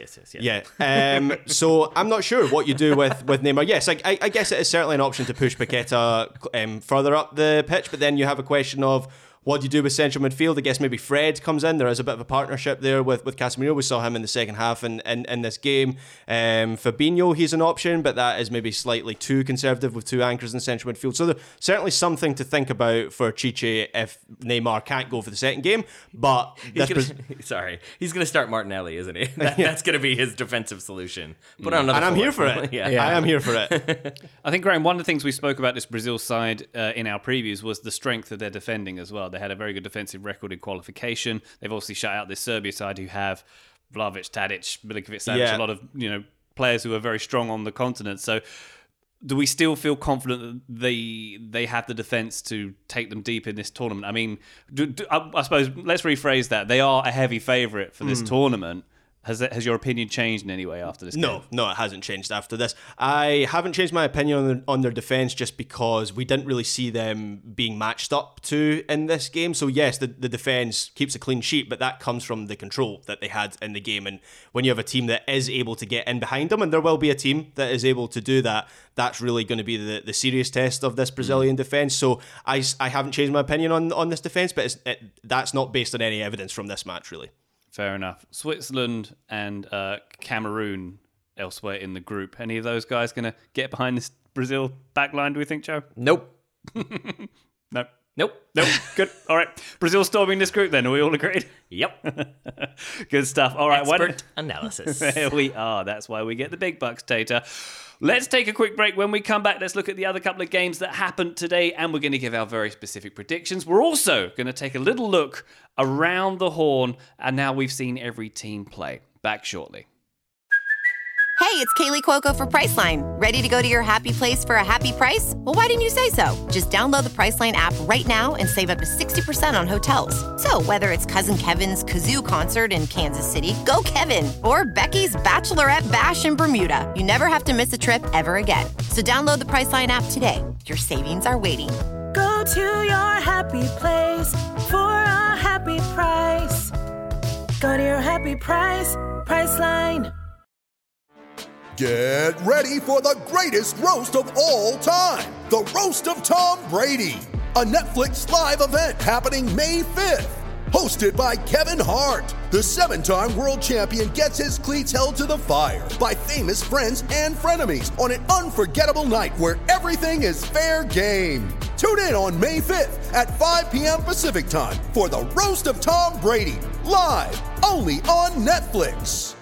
So I'm not sure what you do with Neymar. Yes, I guess it is certainly an option to push Paqueta further up the pitch, but then you have a question of, what do you do with central midfield? I guess maybe Fred comes in. There is a bit of a partnership there with Casemiro. We saw him in the second half in this game. Fabinho, he's an option, but that is maybe slightly too conservative with two anchors in central midfield. So there's certainly something to think about for Chiche if Neymar can't go for the second game. But he's going to start Martinelli, isn't he? That's going to be his defensive solution. Put on another and I'm forward. here for it. I am here for it. I think, Graham, one of the things we spoke about this Brazil side in our previews was the strength of their defending as well. They had a very good defensive record in qualification. They've obviously shut out this Serbia side who have Vlahovic, Tadic, Milinkovic-Savic, a lot of players who are very strong on the continent. So do we still feel confident that they have the defence to take them deep in this tournament? I mean, I suppose let's rephrase that. They are a heavy favourite for this tournament. Has your opinion changed in any way after this game? No, it hasn't changed after this. I haven't changed my opinion on their defence just because we didn't really see them being matched up to in this game. So yes, the defence keeps a clean sheet, but that comes from the control that they had in the game. And when you have a team that is able to get in behind them, and there will be a team that is able to do that, that's really going to be the serious test of this Brazilian defence. So I haven't changed my opinion on this defence, but that's not based on any evidence from this match, really. Fair enough. Switzerland and Cameroon elsewhere in the group. Any of those guys going to get behind this Brazil backline, do we think, Joe? Nope. Nope. Good. All right. Brazil storming this group then. Are we all agreed? Yep. Good stuff. All right. Expert analysis. There we are. That's why we get the big bucks, Tater. Let's take a quick break. When we come back, let's look at the other couple of games that happened today, and we're going to give our very specific predictions. We're also going to take a little look around the horn, and now we've seen every team play. Back shortly. Hey, it's Kaylee Cuoco for Priceline. Ready to go to your happy place for a happy price? Well, why didn't you say so? Just download the Priceline app right now and save up to 60% on hotels. So whether it's Cousin Kevin's Kazoo Concert in Kansas City, go Kevin, or Becky's Bachelorette Bash in Bermuda, you never have to miss a trip ever again. So download the Priceline app today. Your savings are waiting. Go to your happy place for a happy price. Go to your happy price, Priceline. Get ready for the greatest roast of all time, the Roast of Tom Brady, a Netflix live event happening May 5th. Hosted by Kevin Hart, the 7-time world champion gets his cleats held to the fire by famous friends and frenemies on an unforgettable night where everything is fair game. Tune in on May 5th at 5 p.m. Pacific time for the Roast of Tom Brady, live only on Netflix.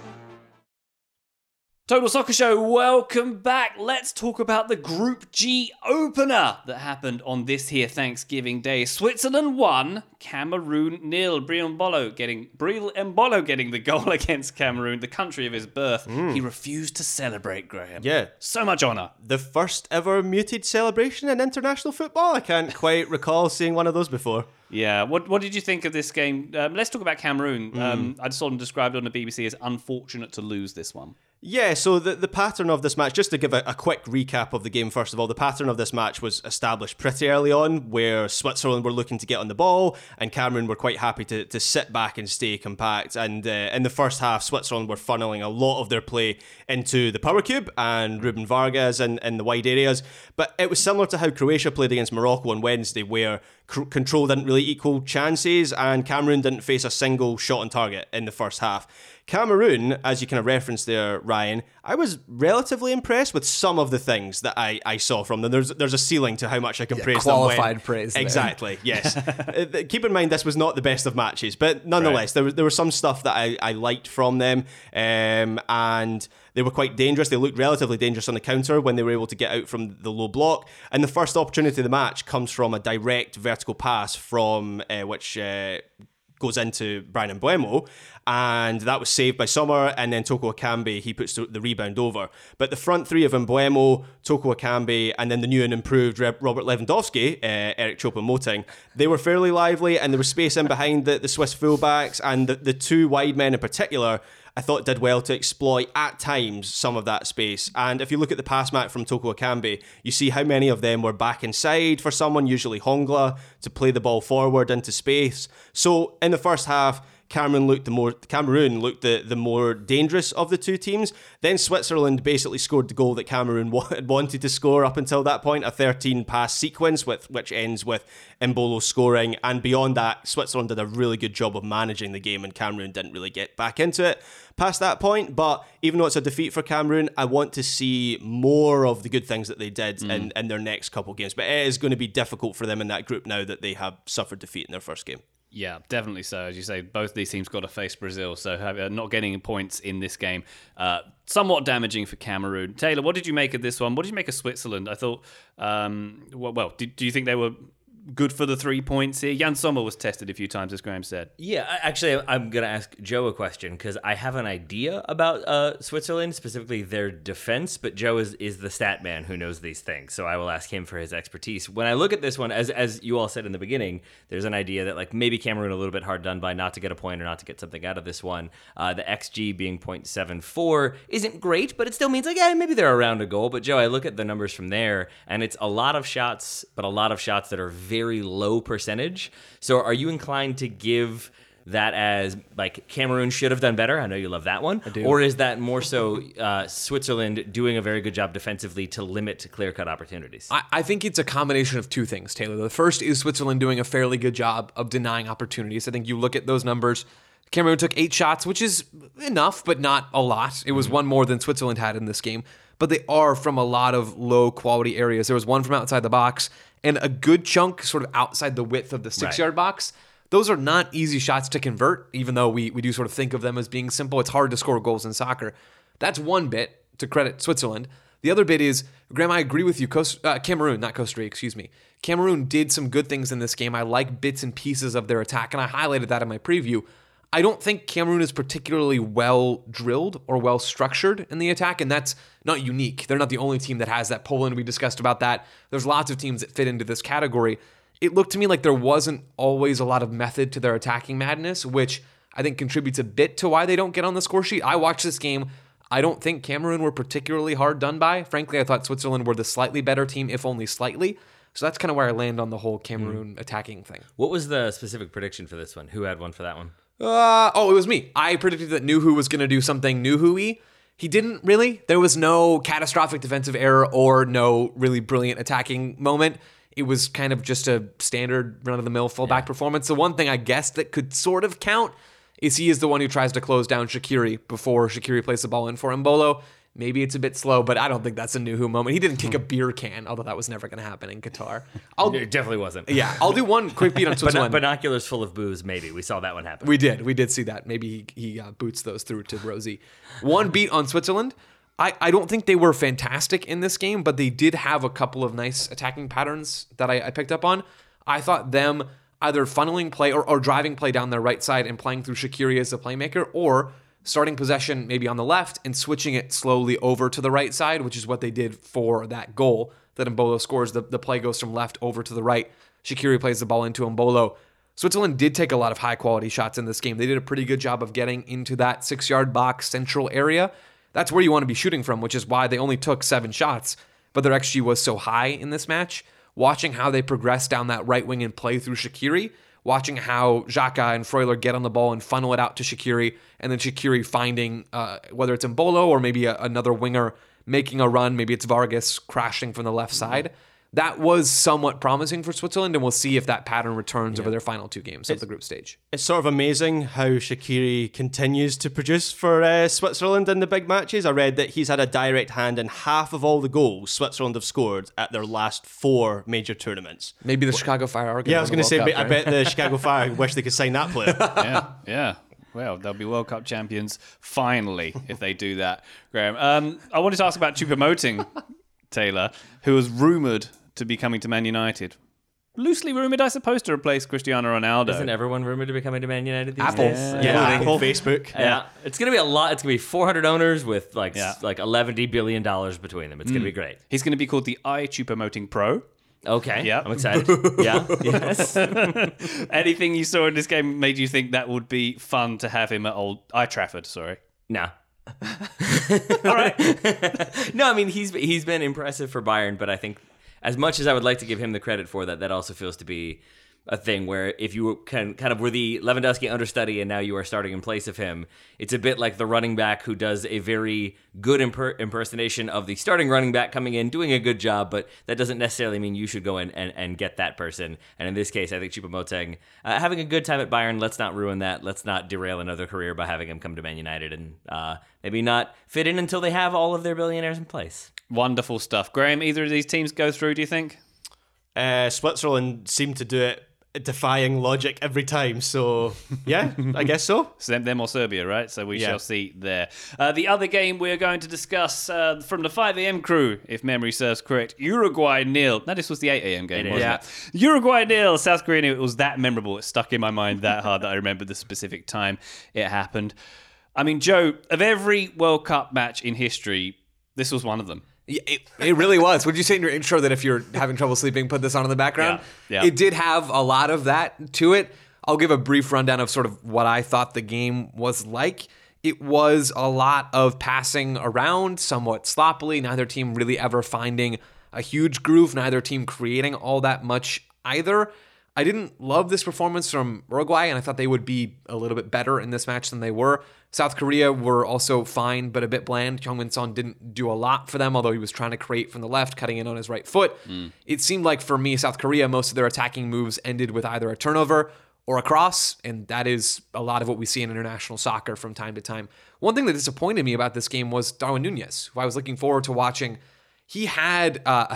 Total Soccer Show, welcome back. Let's talk about the Group G opener that happened on this here Thanksgiving Day. Switzerland 1, Cameroon 0. Bril Embolo getting the goal against Cameroon, the country of his birth. He refused to celebrate, Graham. Yeah. So much honour. The first ever muted celebration in international football. I can't quite recall seeing one of those before. Yeah, what did you think of this game? Let's talk about Cameroon. I saw them described on the BBC as unfortunate to lose this one. Yeah, so the pattern of this match, just to give a quick recap of the game first of all, the pattern of this match was established pretty early on, where Switzerland were looking to get on the ball and Cameroon were quite happy to sit back and stay compact. And in the first half, Switzerland were funneling a lot of their play into the power cube and Ruben Vargas and in the wide areas. But it was similar to how Croatia played against Morocco on Wednesday, where control didn't really equal chances and Cameroon didn't face a single shot on target in the first half. Cameroon, as you kind of referenced there, Ryan, I was relatively impressed with some of the things that I saw from them. There's a ceiling to how much I can praise them. Qualified praise. Exactly, yes. Keep in mind, this was not the best of matches, but nonetheless, there was some stuff that I liked from them, and they were quite dangerous. They looked relatively dangerous on the counter when they were able to get out from the low block. And the first opportunity of the match comes from a direct vertical pass from which goes into Bryan Mbeumo, and that was saved by Sommer, and then Toko Ekambi, he puts the rebound over. But the front three of Mbeumo, Toko Ekambi, and then the new and improved Robert Lewandowski, Eric Choupo-Moting, they were fairly lively, and there was space in behind the Swiss fullbacks, and the two wide men in particular, I thought did well to exploit at times some of that space. And if you look at the pass map from Toko Ekambi, you see how many of them were back inside for someone, usually Hongla, to play the ball forward into space. So in the first half, Cameroon looked the more dangerous of the two teams. Then Switzerland basically scored the goal that Cameroon wanted to score up until that point, a 13-pass sequence which ends with Mbolo scoring. And beyond that, Switzerland did a really good job of managing the game and Cameroon didn't really get back into it past that point. But even though it's a defeat for Cameroon, I want to see more of the good things that they did in their next couple games. But it is going to be difficult for them in that group now that they have suffered defeat in their first game. Yeah, definitely so. As you say, both these teams got to face Brazil, so not getting points in this game, somewhat damaging for Cameroon. Taylor, what did you make of this one? What did you make of Switzerland? I thought, do you think they were good for the 3 points here? Jan Sommer was tested a few times, as Graham said. Yeah, actually, I'm going to ask Joe a question because I have an idea about Switzerland, specifically their defense, but Joe is the stat man who knows these things, so I will ask him for his expertise. When I look at this one, as you all said in the beginning, there's an idea that like maybe Cameroon a little bit hard done by not to get a point or not to get something out of this one. The XG being 0.74 isn't great, but it still means like, yeah, maybe they're around a goal. But Joe, I look at the numbers from there, and it's a lot of shots, but a lot of shots that are very low percentage. So are you inclined to give that as like Cameroon should have done better? I know you love that one. I do. Or is that more so Switzerland doing a very good job defensively to limit clear-cut opportunities? I think it's a combination of two things, Taylor. The first is Switzerland doing a fairly good job of denying opportunities. I think you look at those numbers. Cameroon took 8 shots, which is enough, but not a lot. It was one more than Switzerland had in this game. But they are from a lot of low-quality areas. There was one from outside the box and a good chunk sort of outside the width of the 6-yard box. Those are not easy shots to convert, even though we do sort of think of them as being simple. It's hard to score goals in soccer. That's one bit to credit Switzerland. The other bit is, Graham, I agree with you. Cameroon, not Costa Rica, excuse me. Cameroon did some good things in this game. I like bits and pieces of their attack, and I highlighted that in my preview. I don't think Cameroon is particularly well drilled or well structured in the attack, and that's not unique. They're not the only team that has that. Poland, we discussed about that. There's lots of teams that fit into this category. It looked to me like there wasn't always a lot of method to their attacking madness, which I think contributes a bit to why they don't get on the score sheet. I watched this game. I don't think Cameroon were particularly hard done by. Frankly, I thought Switzerland were the slightly better team, if only slightly. So that's kind of where I land on the whole Cameroon attacking thing. What was the specific prediction for this one? Who had one for that one? It was me. I predicted that Nuhu was going to do something Nuhu-y. He didn't really. There was no catastrophic defensive error or no really brilliant attacking moment. It was kind of just a standard run-of-the-mill fullback performance. The one thing I guess that could sort of count is he is the one who tries to close down Shaqiri before Shaqiri plays the ball in for Mbolo. Maybe it's a bit slow, but I don't think that's a Nuhu moment. He didn't kick a beer can, although that was never going to happen in Qatar. It definitely wasn't. Yeah, I'll do one quick beat on Switzerland. Binoculars full of booze, maybe. We saw that one happen. We did see that. Maybe he boots those through to Rosie. One beat on Switzerland. I don't think they were fantastic in this game, but they did have a couple of nice attacking patterns that I picked up on. I thought them either funneling play or driving play down their right side and playing through Shaqiri as a playmaker, or starting possession maybe on the left and switching it slowly over to the right side, which is what they did for that goal that Mbolo scores. The play goes from left over to the right. Shaqiri plays the ball into Mbolo. Switzerland did take a lot of high-quality shots in this game. They did a pretty good job of getting into that 6-yard box central area. That's where you want to be shooting from, which is why they only took 7 shots, but their XG was so high in this match. Watching how they progress down that right wing and play through Shaqiri, watching how Xhaka and Freuler get on the ball and funnel it out to Shaqiri, and then Shaqiri finding, whether it's Mbolo or maybe another winger making a run, maybe it's Vargas crashing from the left side. That was somewhat promising for Switzerland, and we'll see if that pattern returns over their final 2 games of the group stage. It's sort of amazing how Shaqiri continues to produce for Switzerland in the big matches. I read that he's had a direct hand in half of all the goals Switzerland have scored at their last 4 major tournaments. Maybe the Chicago Fire are. Yeah, I was going to say, Cup, I bet the Chicago Fire wish they could sign that player. Yeah. Well, they'll be World Cup champions finally if they do that, Graham. I wanted to ask about Choupo-Moting, Taylor, who was rumoured to be coming to Man United. Loosely rumoured, I suppose, to replace Cristiano Ronaldo. Isn't everyone rumoured to be coming to Man United these Apple. days? Yeah, Apple, Facebook. Yeah. It's going to be a lot. It's going to be 400 owners with like $11 billion between them. It's going to be great. He's going to be called the Choupo-Moting Pro. Okay. Yeah. I'm excited. Yeah. Yes. Anything you saw in this game made you think that would be fun to have him at Old Trafford? Sorry. No. All right. No, I mean, he's been impressive for Bayern, but I think as much as I would like to give him the credit for that, that also feels to be a thing where if you kind of were the Lewandowski understudy and now you are starting in place of him, it's a bit like the running back who does a very good impersonation of the starting running back coming in, doing a good job, but that doesn't necessarily mean you should go in and get that person. And in this case, I think Choupo-Moting having a good time at Bayern, let's not ruin that. Let's not derail another career by having him come to Man United and maybe not fit in until they have all of their billionaires in place. Wonderful stuff. Graham, either of these teams go through, do you think? Switzerland seem to do it defying logic every time, so yeah, I guess so. So them or Serbia, right? So we shall see there. The other game we're going to discuss from the 5 a.m. crew, if memory serves correct, Uruguay 0. No, this was the 8 a.m. game, wasn't it? Uruguay 0, South Korea 0. It was that memorable. It stuck in my mind that hard that I remember the specific time it happened. I mean, Joe, of every World Cup match in history, this was one of them. It really was. Would you say in your intro that if you're having trouble sleeping, put this on in the background? Yeah. It did have a lot of that to it. I'll give a brief rundown of sort of what I thought the game was like. It was a lot of passing around, somewhat sloppily, neither team really ever finding a huge groove, neither team creating all that much either. I didn't love this performance from Uruguay, and I thought they would be a little bit better in this match than they were. South Korea were also fine, but a bit bland. Heung-min Son didn't do a lot for them, although he was trying to create from the left, cutting in on his right foot. It seemed like, for me, South Korea, most of their attacking moves ended with either a turnover or a cross, and that is a lot of what we see in international soccer from time to time. One thing that disappointed me about this game was Darwin Núñez, who I was looking forward to watching. He had a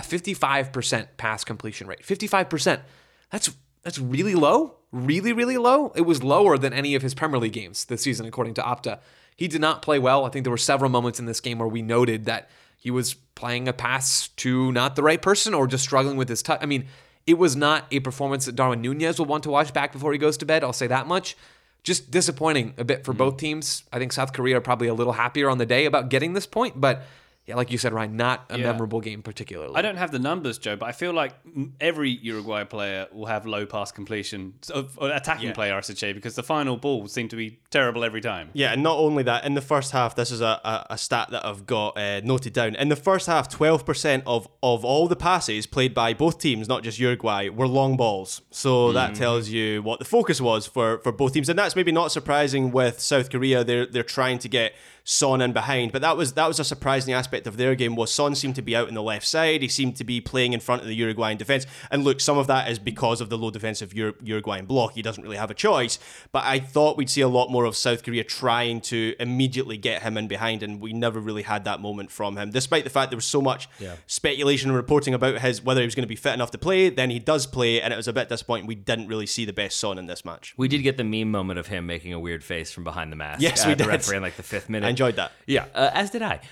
55% pass completion rate. 55%. That's really low. Really, really low. It was lower than any of his Premier League games this season, according to Opta. He did not play well. I think there were several moments in this game where we noted that he was playing a pass to not the right person or just struggling with his touch. I mean, it was not a performance that Darwin Núñez will want to watch back before he goes to bed. I'll say that much. just disappointing a bit for both teams. I think South Korea are probably a little happier on the day about getting this point, but yeah, like you said, Ryan, not a memorable game particularly. I don't have the numbers, Joe, but I feel like every Uruguay player will have low pass completion, or attacking player, I should say, because the final ball seemed to be terrible every time. Yeah, and not only that, in the first half, this is a stat that I've got noted down. In the first half, 12% of all the passes played by both teams, not just Uruguay, were long balls. So that tells you what the focus was for both teams. And that's maybe not surprising with South Korea. They're trying to get Son in behind, but that was a surprising aspect of their game. Was Son seemed to be out on the left side. He seemed to be playing in front of the Uruguayan defense, and look, some of that is because of the low defensive Uruguayan block. He doesn't really have a choice, but I thought we'd see a lot more of South Korea trying to immediately get him in behind, and we never really had that moment from him, despite the fact there was so much speculation and reporting about whether he was going to be fit enough to play. Then he does play, and it was a bit disappointing we didn't really see the best Son in this match. We did get the meme moment of him making a weird face from behind the mask. Yes, we did. The referee in like the 5th minute. I enjoyed that. Yeah, as did I.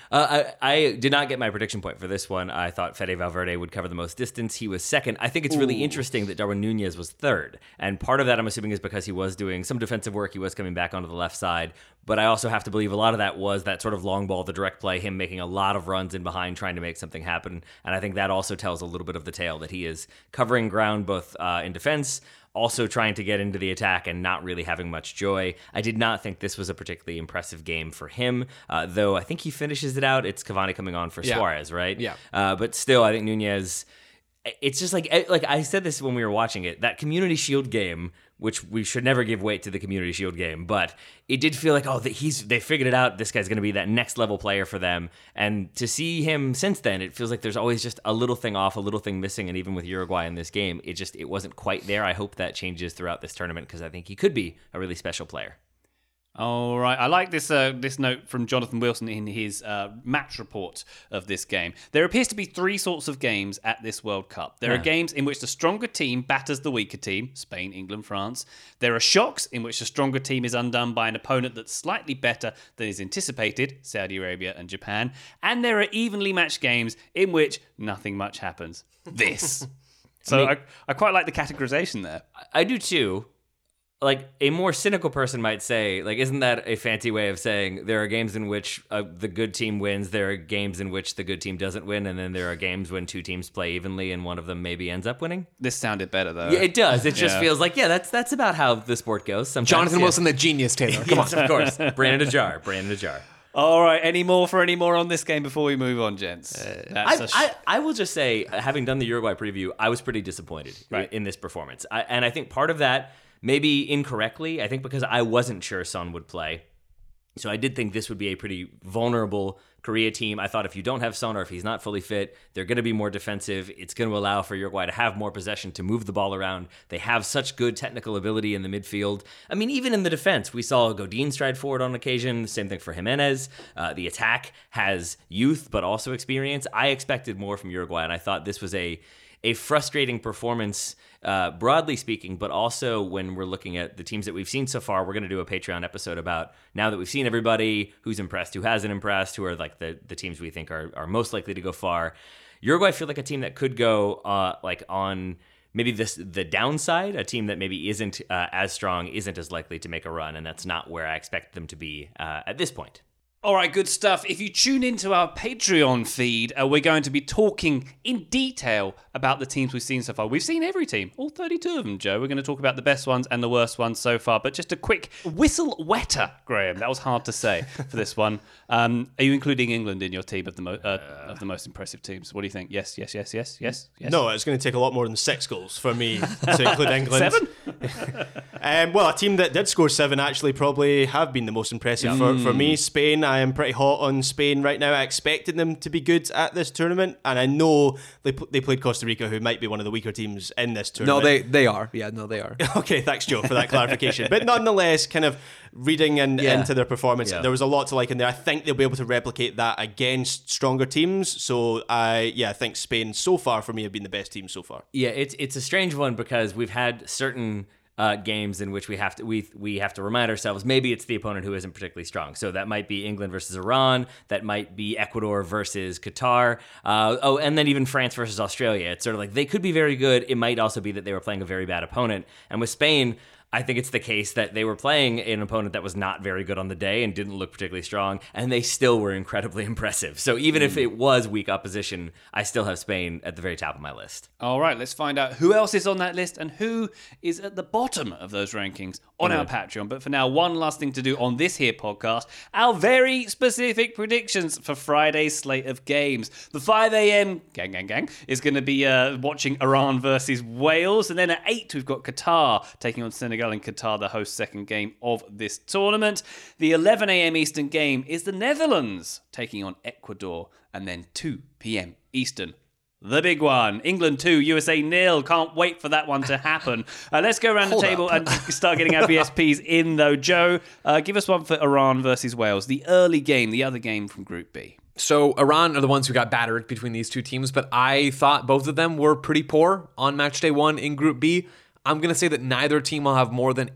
I did not get my prediction point for this one. I thought Fede Valverde would cover the most distance. He was second. I think it's really interesting that Darwin Nunez was third. And part of that, I'm assuming, is because he was doing some defensive work. He was coming back onto the left side. But I also have to believe a lot of that was that sort of long ball, the direct play, him making a lot of runs in behind, trying to make something happen. And I think that also tells a little bit of the tale, that he is covering ground both in defense, also trying to get into the attack, and not really having much joy. I did not think this was a particularly impressive game for him, though I think he finishes it out. It's Cavani coming on for Suarez, right? Yeah. But still, I think Nunez, it's just like I said this when we were watching it, that Community Shield game, which we should never give weight to the Community Shield game, but it did feel like, they figured it out. This guy's going to be that next level player for them. And to see him since then, it feels like there's always just a little thing off, a little thing missing. And even with Uruguay in this game, it wasn't quite there. I hope that changes throughout this tournament, because I think he could be a really special player. All right, I like this note from Jonathan Wilson in his match report of this game. There appears to be 3 sorts of games at this World Cup. There are games in which the stronger team batters the weaker team, Spain, England, France. There are shocks in which the stronger team is undone by an opponent that's slightly better than is anticipated, Saudi Arabia and Japan. And there are evenly matched games in which nothing much happens. This. So I quite like the categorization there. I do too. Like, a more cynical person might say, like, isn't that a fancy way of saying there are games in which the good team wins, there are games in which the good team doesn't win, and then there are games when 2 teams play evenly and one of them maybe ends up winning? This sounded better, though. Yeah, it does. It just feels like, that's about how the sport goes. Sometimes, Jonathan Wilson, the genius, Taylor. Come on. Of course. Brandon Ajar. All right, any more on this game before we move on, gents? I will just say, having done the Uruguay preview, I was pretty disappointed in this performance. And I think part of that, maybe incorrectly, I think because I wasn't sure Son would play. So I did think this would be a pretty vulnerable Korea team. I thought if you don't have Son, or if he's not fully fit, they're going to be more defensive. It's going to allow for Uruguay to have more possession, to move the ball around. They have such good technical ability in the midfield. I mean, even in the defense, we saw Godin stride forward on occasion. Same thing for Jimenez. The attack has youth, but also experience. I expected more from Uruguay, and I thought this was a frustrating performance, broadly speaking, but also when we're looking at the teams that we've seen so far. We're going to do a Patreon episode about, now that we've seen everybody, who's impressed, who hasn't impressed, who are like the teams we think are most likely to go far. Uruguay feel like a team that could go on maybe the downside, a team that maybe isn't as strong, isn't as likely to make a run, and that's not where I expect them to be at this point. All right, good stuff. If you tune into our Patreon feed, we're going to be talking in detail about the teams we've seen so far. We've seen every team, all 32 of them, Joe. We're going to talk about the best ones and the worst ones so far. But just a quick whistle wetter, Graham. That was hard to say for this one. Are you including England in your team of the most impressive teams? What do you think? Yes. No, it's going to take a lot more than 6 goals for me to include England. 7? Well, a team that did score 7 actually probably have been the most impressive for me. Spain, I am pretty hot on Spain right now. I expected them to be good at this tournament, and I know they played Costa Rica, who might be one of the weaker teams in this tournament. No, they are. Yeah, no, they are. Okay, thanks, Joe, for that clarification. But nonetheless, kind of reading into their performance, there was a lot to like in there. I think they'll be able to replicate that against stronger teams. So I think Spain so far for me have been the best team so far. Yeah, it's a strange one because we've had certain games in which we have to remind ourselves maybe it's the opponent who isn't particularly strong. So that might be England versus Iran, that might be Ecuador versus Qatar, and then even France versus Australia. It's sort of like they could be very good. It might also be that they were playing a very bad opponent. And with Spain, I think it's the case that they were playing an opponent that was not very good on the day and didn't look particularly strong, and they still were incredibly impressive. So even if it was weak opposition, I still have Spain at the very top of my list. All right, let's find out who else is on that list and who is at the bottom of those rankings on our Patreon. But for now, one last thing to do on this here podcast, our very specific predictions for Friday's slate of games. The 5 a.m. gang is going to be watching Iran versus Wales, and then at 8 we've got Qatar taking on Senegal, and Qatar the host second game of this tournament. The 11 a.m. Eastern game is the Netherlands taking on Ecuador, and then 2 p.m. Eastern, the big one, England 2, USA 0. Can't wait for that one to happen. Let's go around the table and start getting our VSPs in, though. Joe, give us one for Iran versus Wales, the early game, the other game from Group B. So Iran are the ones who got battered between these two teams, but I thought both of them were pretty poor on match day 1 in Group B. I'm going to say that neither team will have more than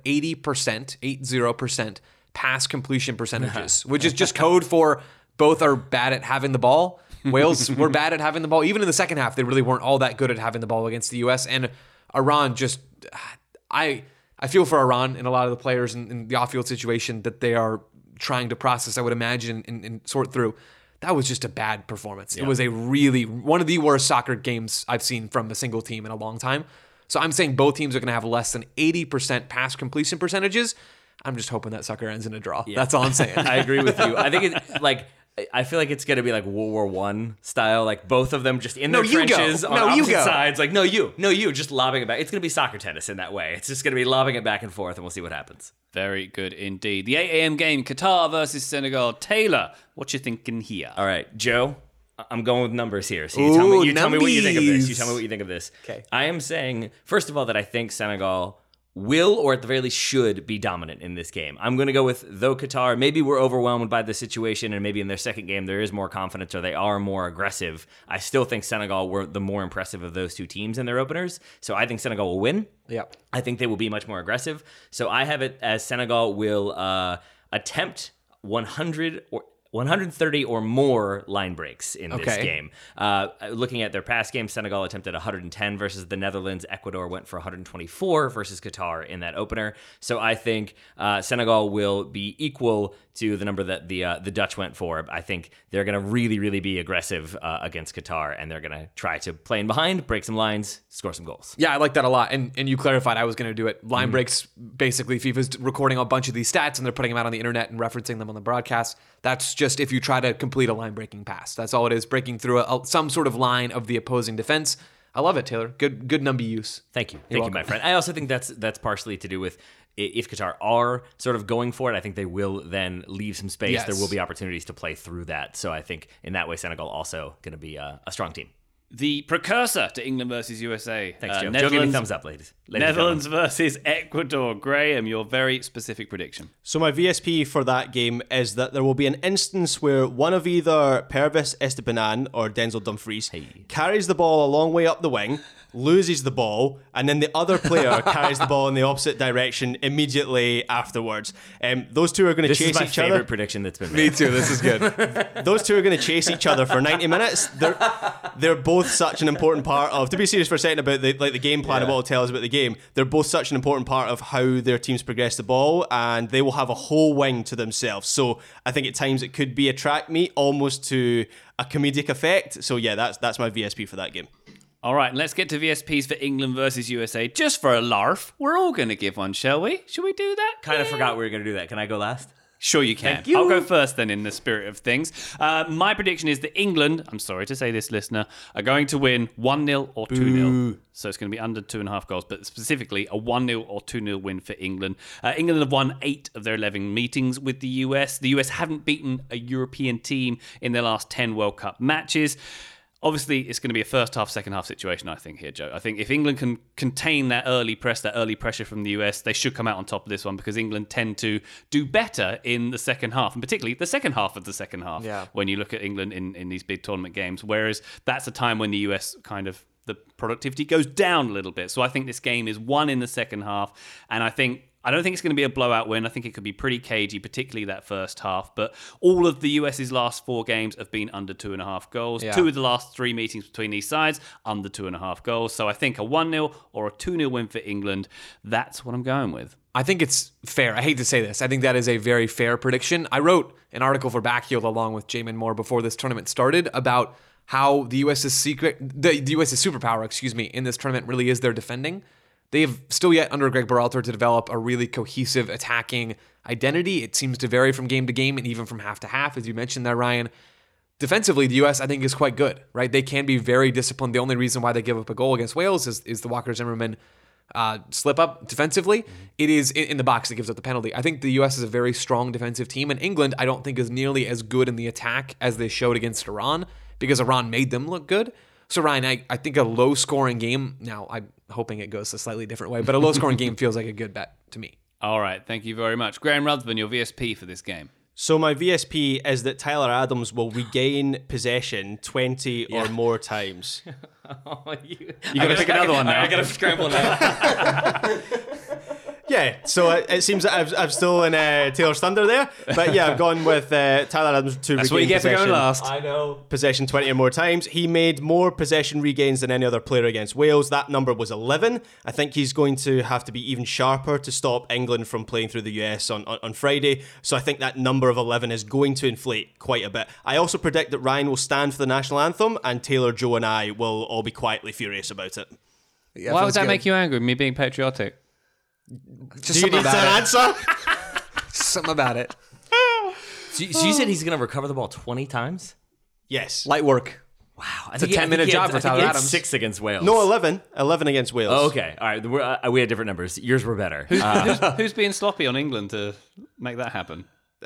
80% pass completion percentages, which is just code for both are bad at having the ball. Wales were bad at having the ball. Even in the second half, they really weren't all that good at having the ball against the U.S. And Iran just, I feel for Iran and a lot of the players in the off-field situation that they are trying to process, I would imagine, and sort through. That was just a bad performance. Yeah. It was one of the worst soccer games I've seen from a single team in a long time. So I'm saying both teams are going to have less than 80% pass completion percentages. I'm just hoping that sucker ends in a draw. Yeah. That's all I'm saying. I agree with you. I think I feel like it's going to be like World War I style, like both of them just in their trenches on opposite sides. Like, no, you, just lobbing it back. It's going to be soccer tennis in that way. It's just going to be lobbing it back and forth, and we'll see what happens. Very good indeed. The 8 a.m. game, Qatar versus Senegal. Taylor, what you thinking here? All right, Joe, I'm going with numbers here. So you tell me what you think of this. You tell me what you think of this. Okay. I am saying, first of all, that I think Senegal will, or at the very least should, be dominant in this game. I'm going to go with, though Qatar, maybe we're overwhelmed by the situation, and maybe in their second game there is more confidence or they are more aggressive. I still think Senegal were the more impressive of those two teams in their openers. So I think Senegal will win. Yeah. I think they will be much more aggressive. So I have it as Senegal will attempt 130 or more line breaks in this game. Looking at their past game, Senegal attempted 110 versus the Netherlands. Ecuador went for 124 versus Qatar in that opener. So I think Senegal will be equal to the number that the Dutch went for. I think they're going to really, really be aggressive against Qatar, and they're going to try to play in behind, break some lines, score some goals. Yeah, I like that a lot. And you clarified I was going to do it. Line breaks, basically, FIFA's recording a bunch of these stats, and they're putting them out on the internet and referencing them on the broadcast. That's just if you try to complete a line-breaking pass. That's all it is, breaking through some sort of line of the opposing defense. I love it, Taylor. Good number use. Thank you. Thank you, my friend. I also think that's partially to do with if Qatar are sort of going for it, I think they will then leave some space. Yes. There will be opportunities to play through that. So I think in that way, Senegal also going to be a strong team. The precursor to England versus USA. Thanks, Joe. Joe, give me a thumbs up, ladies. Netherlands versus Ecuador. Graham, your very specific prediction. So my VSP for that game is that there will be an instance where one of either Pervis Estebanan or Denzel Dumfries carries the ball a long way up the wing, loses the ball, and then the other player carries the ball in the opposite direction immediately afterwards. Those two are going to chase each other. This is my favorite prediction that's been made. Me too. This is good. Those two are going to chase each other for 90 minutes. They're both such an important part of, to be serious for a second about the game plan and what it'll tell us about the game, they're both such an important part of how their teams progress the ball, and they will have a whole wing to themselves. So I think at times it could be a track meet almost to a comedic effect. So yeah, that's my VSP for that game. All right, let's get to VSPs for England versus USA. Just for a larf, we're all going to give one, shall we? Should we do that? Kind of forgot we were going to do that. Can I go last? Sure you can. Thank you. I'll go first then in the spirit of things. My prediction is that England, I'm sorry to say this, listener, are going to win 1-0 or 2-0. So it's going to be under 2.5 goals, but specifically a 1-0 or 2-0 win for England. England have won 8 of their 11 meetings with the US. The US haven't beaten a European team in their last 10 World Cup matches. Obviously, it's going to be a first half, second half situation, I think, here, Joe. I think if England can contain that early pressure from the US, they should come out on top of this one because England tend to do better in the second half, and particularly the second half of the second half when you look at England in these big tournament games. Whereas that's a time when the US kind of, the productivity goes down a little bit. So I think this game is won in the second half, and I don't think it's going to be a blowout win. I think it could be pretty cagey, particularly that first half. But all of the US's last 4 games have been under 2.5 goals. Yeah. 2 of the last 3 meetings between these sides, under 2.5 goals. So I think a 1-0 or a 2-0 win for England, that's what I'm going with. I think it's fair. I hate to say this. I think that is a very fair prediction. I wrote an article for Backheel along with Jamin Moore before this tournament started about how the U.S.'s superpower, in this tournament really is their defending. They have still yet under Greg Berhalter to develop a really cohesive attacking identity. It seems to vary from game to game and even from half to half, as you mentioned there, Ryan. Defensively, the U.S., I think, is quite good, right? They can be very disciplined. The only reason why they give up a goal against Wales is the Walker Zimmerman slip up defensively. It is in the box that gives up the penalty. I think the U.S. is a very strong defensive team, and England, I don't think, is nearly as good in the attack as they showed against Iran because Iran made them look good. So, Ryan, I think a low-scoring game, now I'm hoping it goes a slightly different way, but a low-scoring game feels like a good bet to me. All right, thank you very much. Graham Ruthven, your VSP for this game. So my VSP is that Tyler Adams will regain possession 20 or more times. You got to pick another one now. I got to scramble now. Yeah, so it seems that I'm still in Taylor's thunder there. But yeah, I've gone with Tyler Adams to That's regain what you get possession. for going last. I know. Possession 20 or more times. He made more possession regains than any other player against Wales. That number was 11. I think he's going to have to be even sharper to stop England from playing through the US on Friday. So I think that number of 11 is going to inflate quite a bit. I also predict that Ryan will stand for the national anthem and Taylor, Joe and I will all be quietly furious about it. Yeah, why would that make you angry, me being patriotic? Just Do you need an answer? Something about it. So you said he's going to recover the ball 20 times? Yes. Light work. Wow. It's a 10-minute job for Tyler Adams. 6 against Wales. No, 11. 11 against Wales. Oh, okay. All right. We had different numbers. Yours were better. Who's being sloppy on England to make that happen?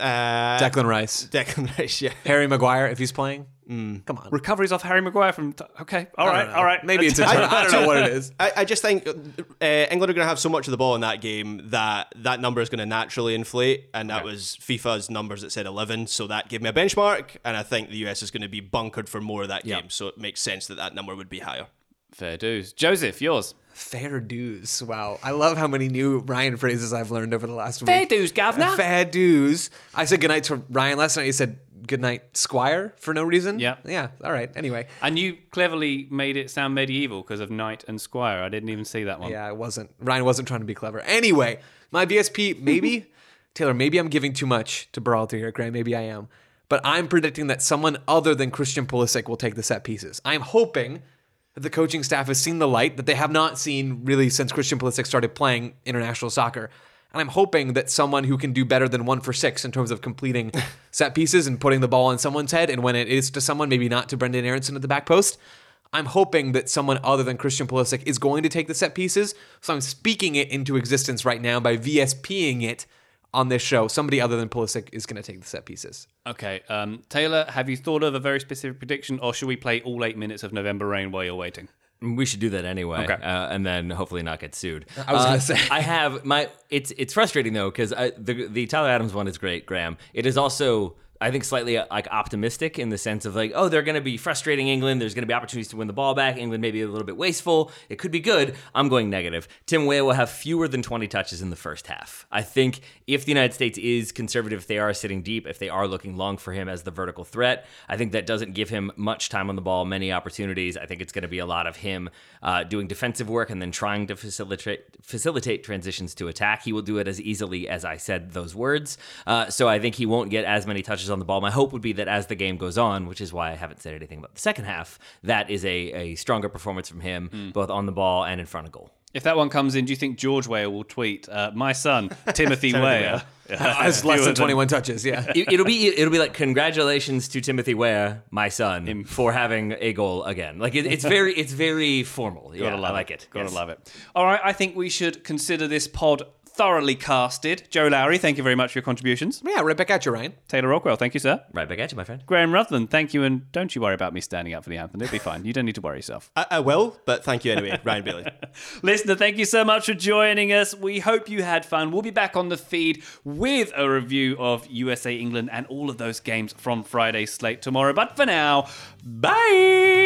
Declan Rice. Declan Rice, yeah. Harry Maguire, if he's playing. Come on. Recoveries off Harry Maguire from... Okay, all right. Maybe it's a turn. I don't know what it is. I just think England are going to have so much of the ball in that game that number is going to naturally inflate, and that was FIFA's numbers that said 11, so that gave me a benchmark, and I think the US is going to be bunkered for more of that game, so it makes sense that number would be higher. Fair dues. Joseph, yours. Fair dues. Wow. I love how many new Ryan phrases I've learned over the last week. Fair dues, governor. Fair dues. I said goodnight to Ryan last night. You said goodnight, Squire, for no reason. Yeah. Yeah. All right. Anyway. And you cleverly made it sound medieval because of knight and squire. I didn't even see that one. Yeah, I wasn't. Ryan wasn't trying to be clever. Anyway, my VSP, maybe, Taylor, maybe I'm giving too much to Berhalter here, Graham. Maybe I am. But I'm predicting that someone other than Christian Pulisic will take the set pieces. I'm hoping that the coaching staff has seen the light that they have not seen really since Christian Pulisic started playing international soccer. And I'm hoping that someone who can do better than 1 for 6 in terms of completing set pieces and putting the ball in someone's head, and when it is to someone, maybe not to Brendan Aronson at the back post, I'm hoping that someone other than Christian Pulisic is going to take the set pieces. So I'm speaking it into existence right now by VSPing it on this show. Somebody other than Pulisic is going to take the set pieces. Okay. Taylor, have you thought of a very specific prediction, or should we play all 8 minutes of November Rain while you're waiting? We should do that anyway, okay. And then hopefully not get sued. I was going to say. I have my. It's frustrating though because the Tyler Adams one is great, Graham. It is also, I think, slightly like optimistic in the sense of like, oh, they're going to be frustrating England. There's going to be opportunities to win the ball back. England may be a little bit wasteful. It could be good. I'm going negative. Tim Weah will have fewer than 20 touches in the first half. I think if the United States is conservative, if they are sitting deep, if they are looking long for him as the vertical threat, I think that doesn't give him much time on the ball, many opportunities. I think it's going to be a lot of him doing defensive work and then trying to facilitate transitions to attack. He will do it as easily as I said those words. So I think he won't get as many touches on the ball. My hope would be that as the game goes on, which is why I haven't said anything about the second half, that is a stronger performance from him, both on the ball and in front of goal. If that one comes in, do you think George Weah will tweet, my son, Timothy Weah, has less than 21 touches, yeah. It'll be like, congratulations to Timothy Weah, my son, for having a goal again. Like it's very formal. Gotta love I like it. Gotta love it. All right, I think we should consider this pod thoroughly casted. Joe Lowry, thank you very much for your contributions. Yeah, right back at you, Ryan. Taylor Rockwell, thank you, sir. Right back at you, my friend. Graham Ruthven, thank you, and don't you worry about me standing up for the anthem. It'll be fine. You don't need to worry yourself. I will, but thank you anyway, Ryan Bailey. Listener, thank you so much for joining us. We hope you had fun. We'll be back on the feed with a review of USA England and all of those games from Friday's slate tomorrow. But for now, bye!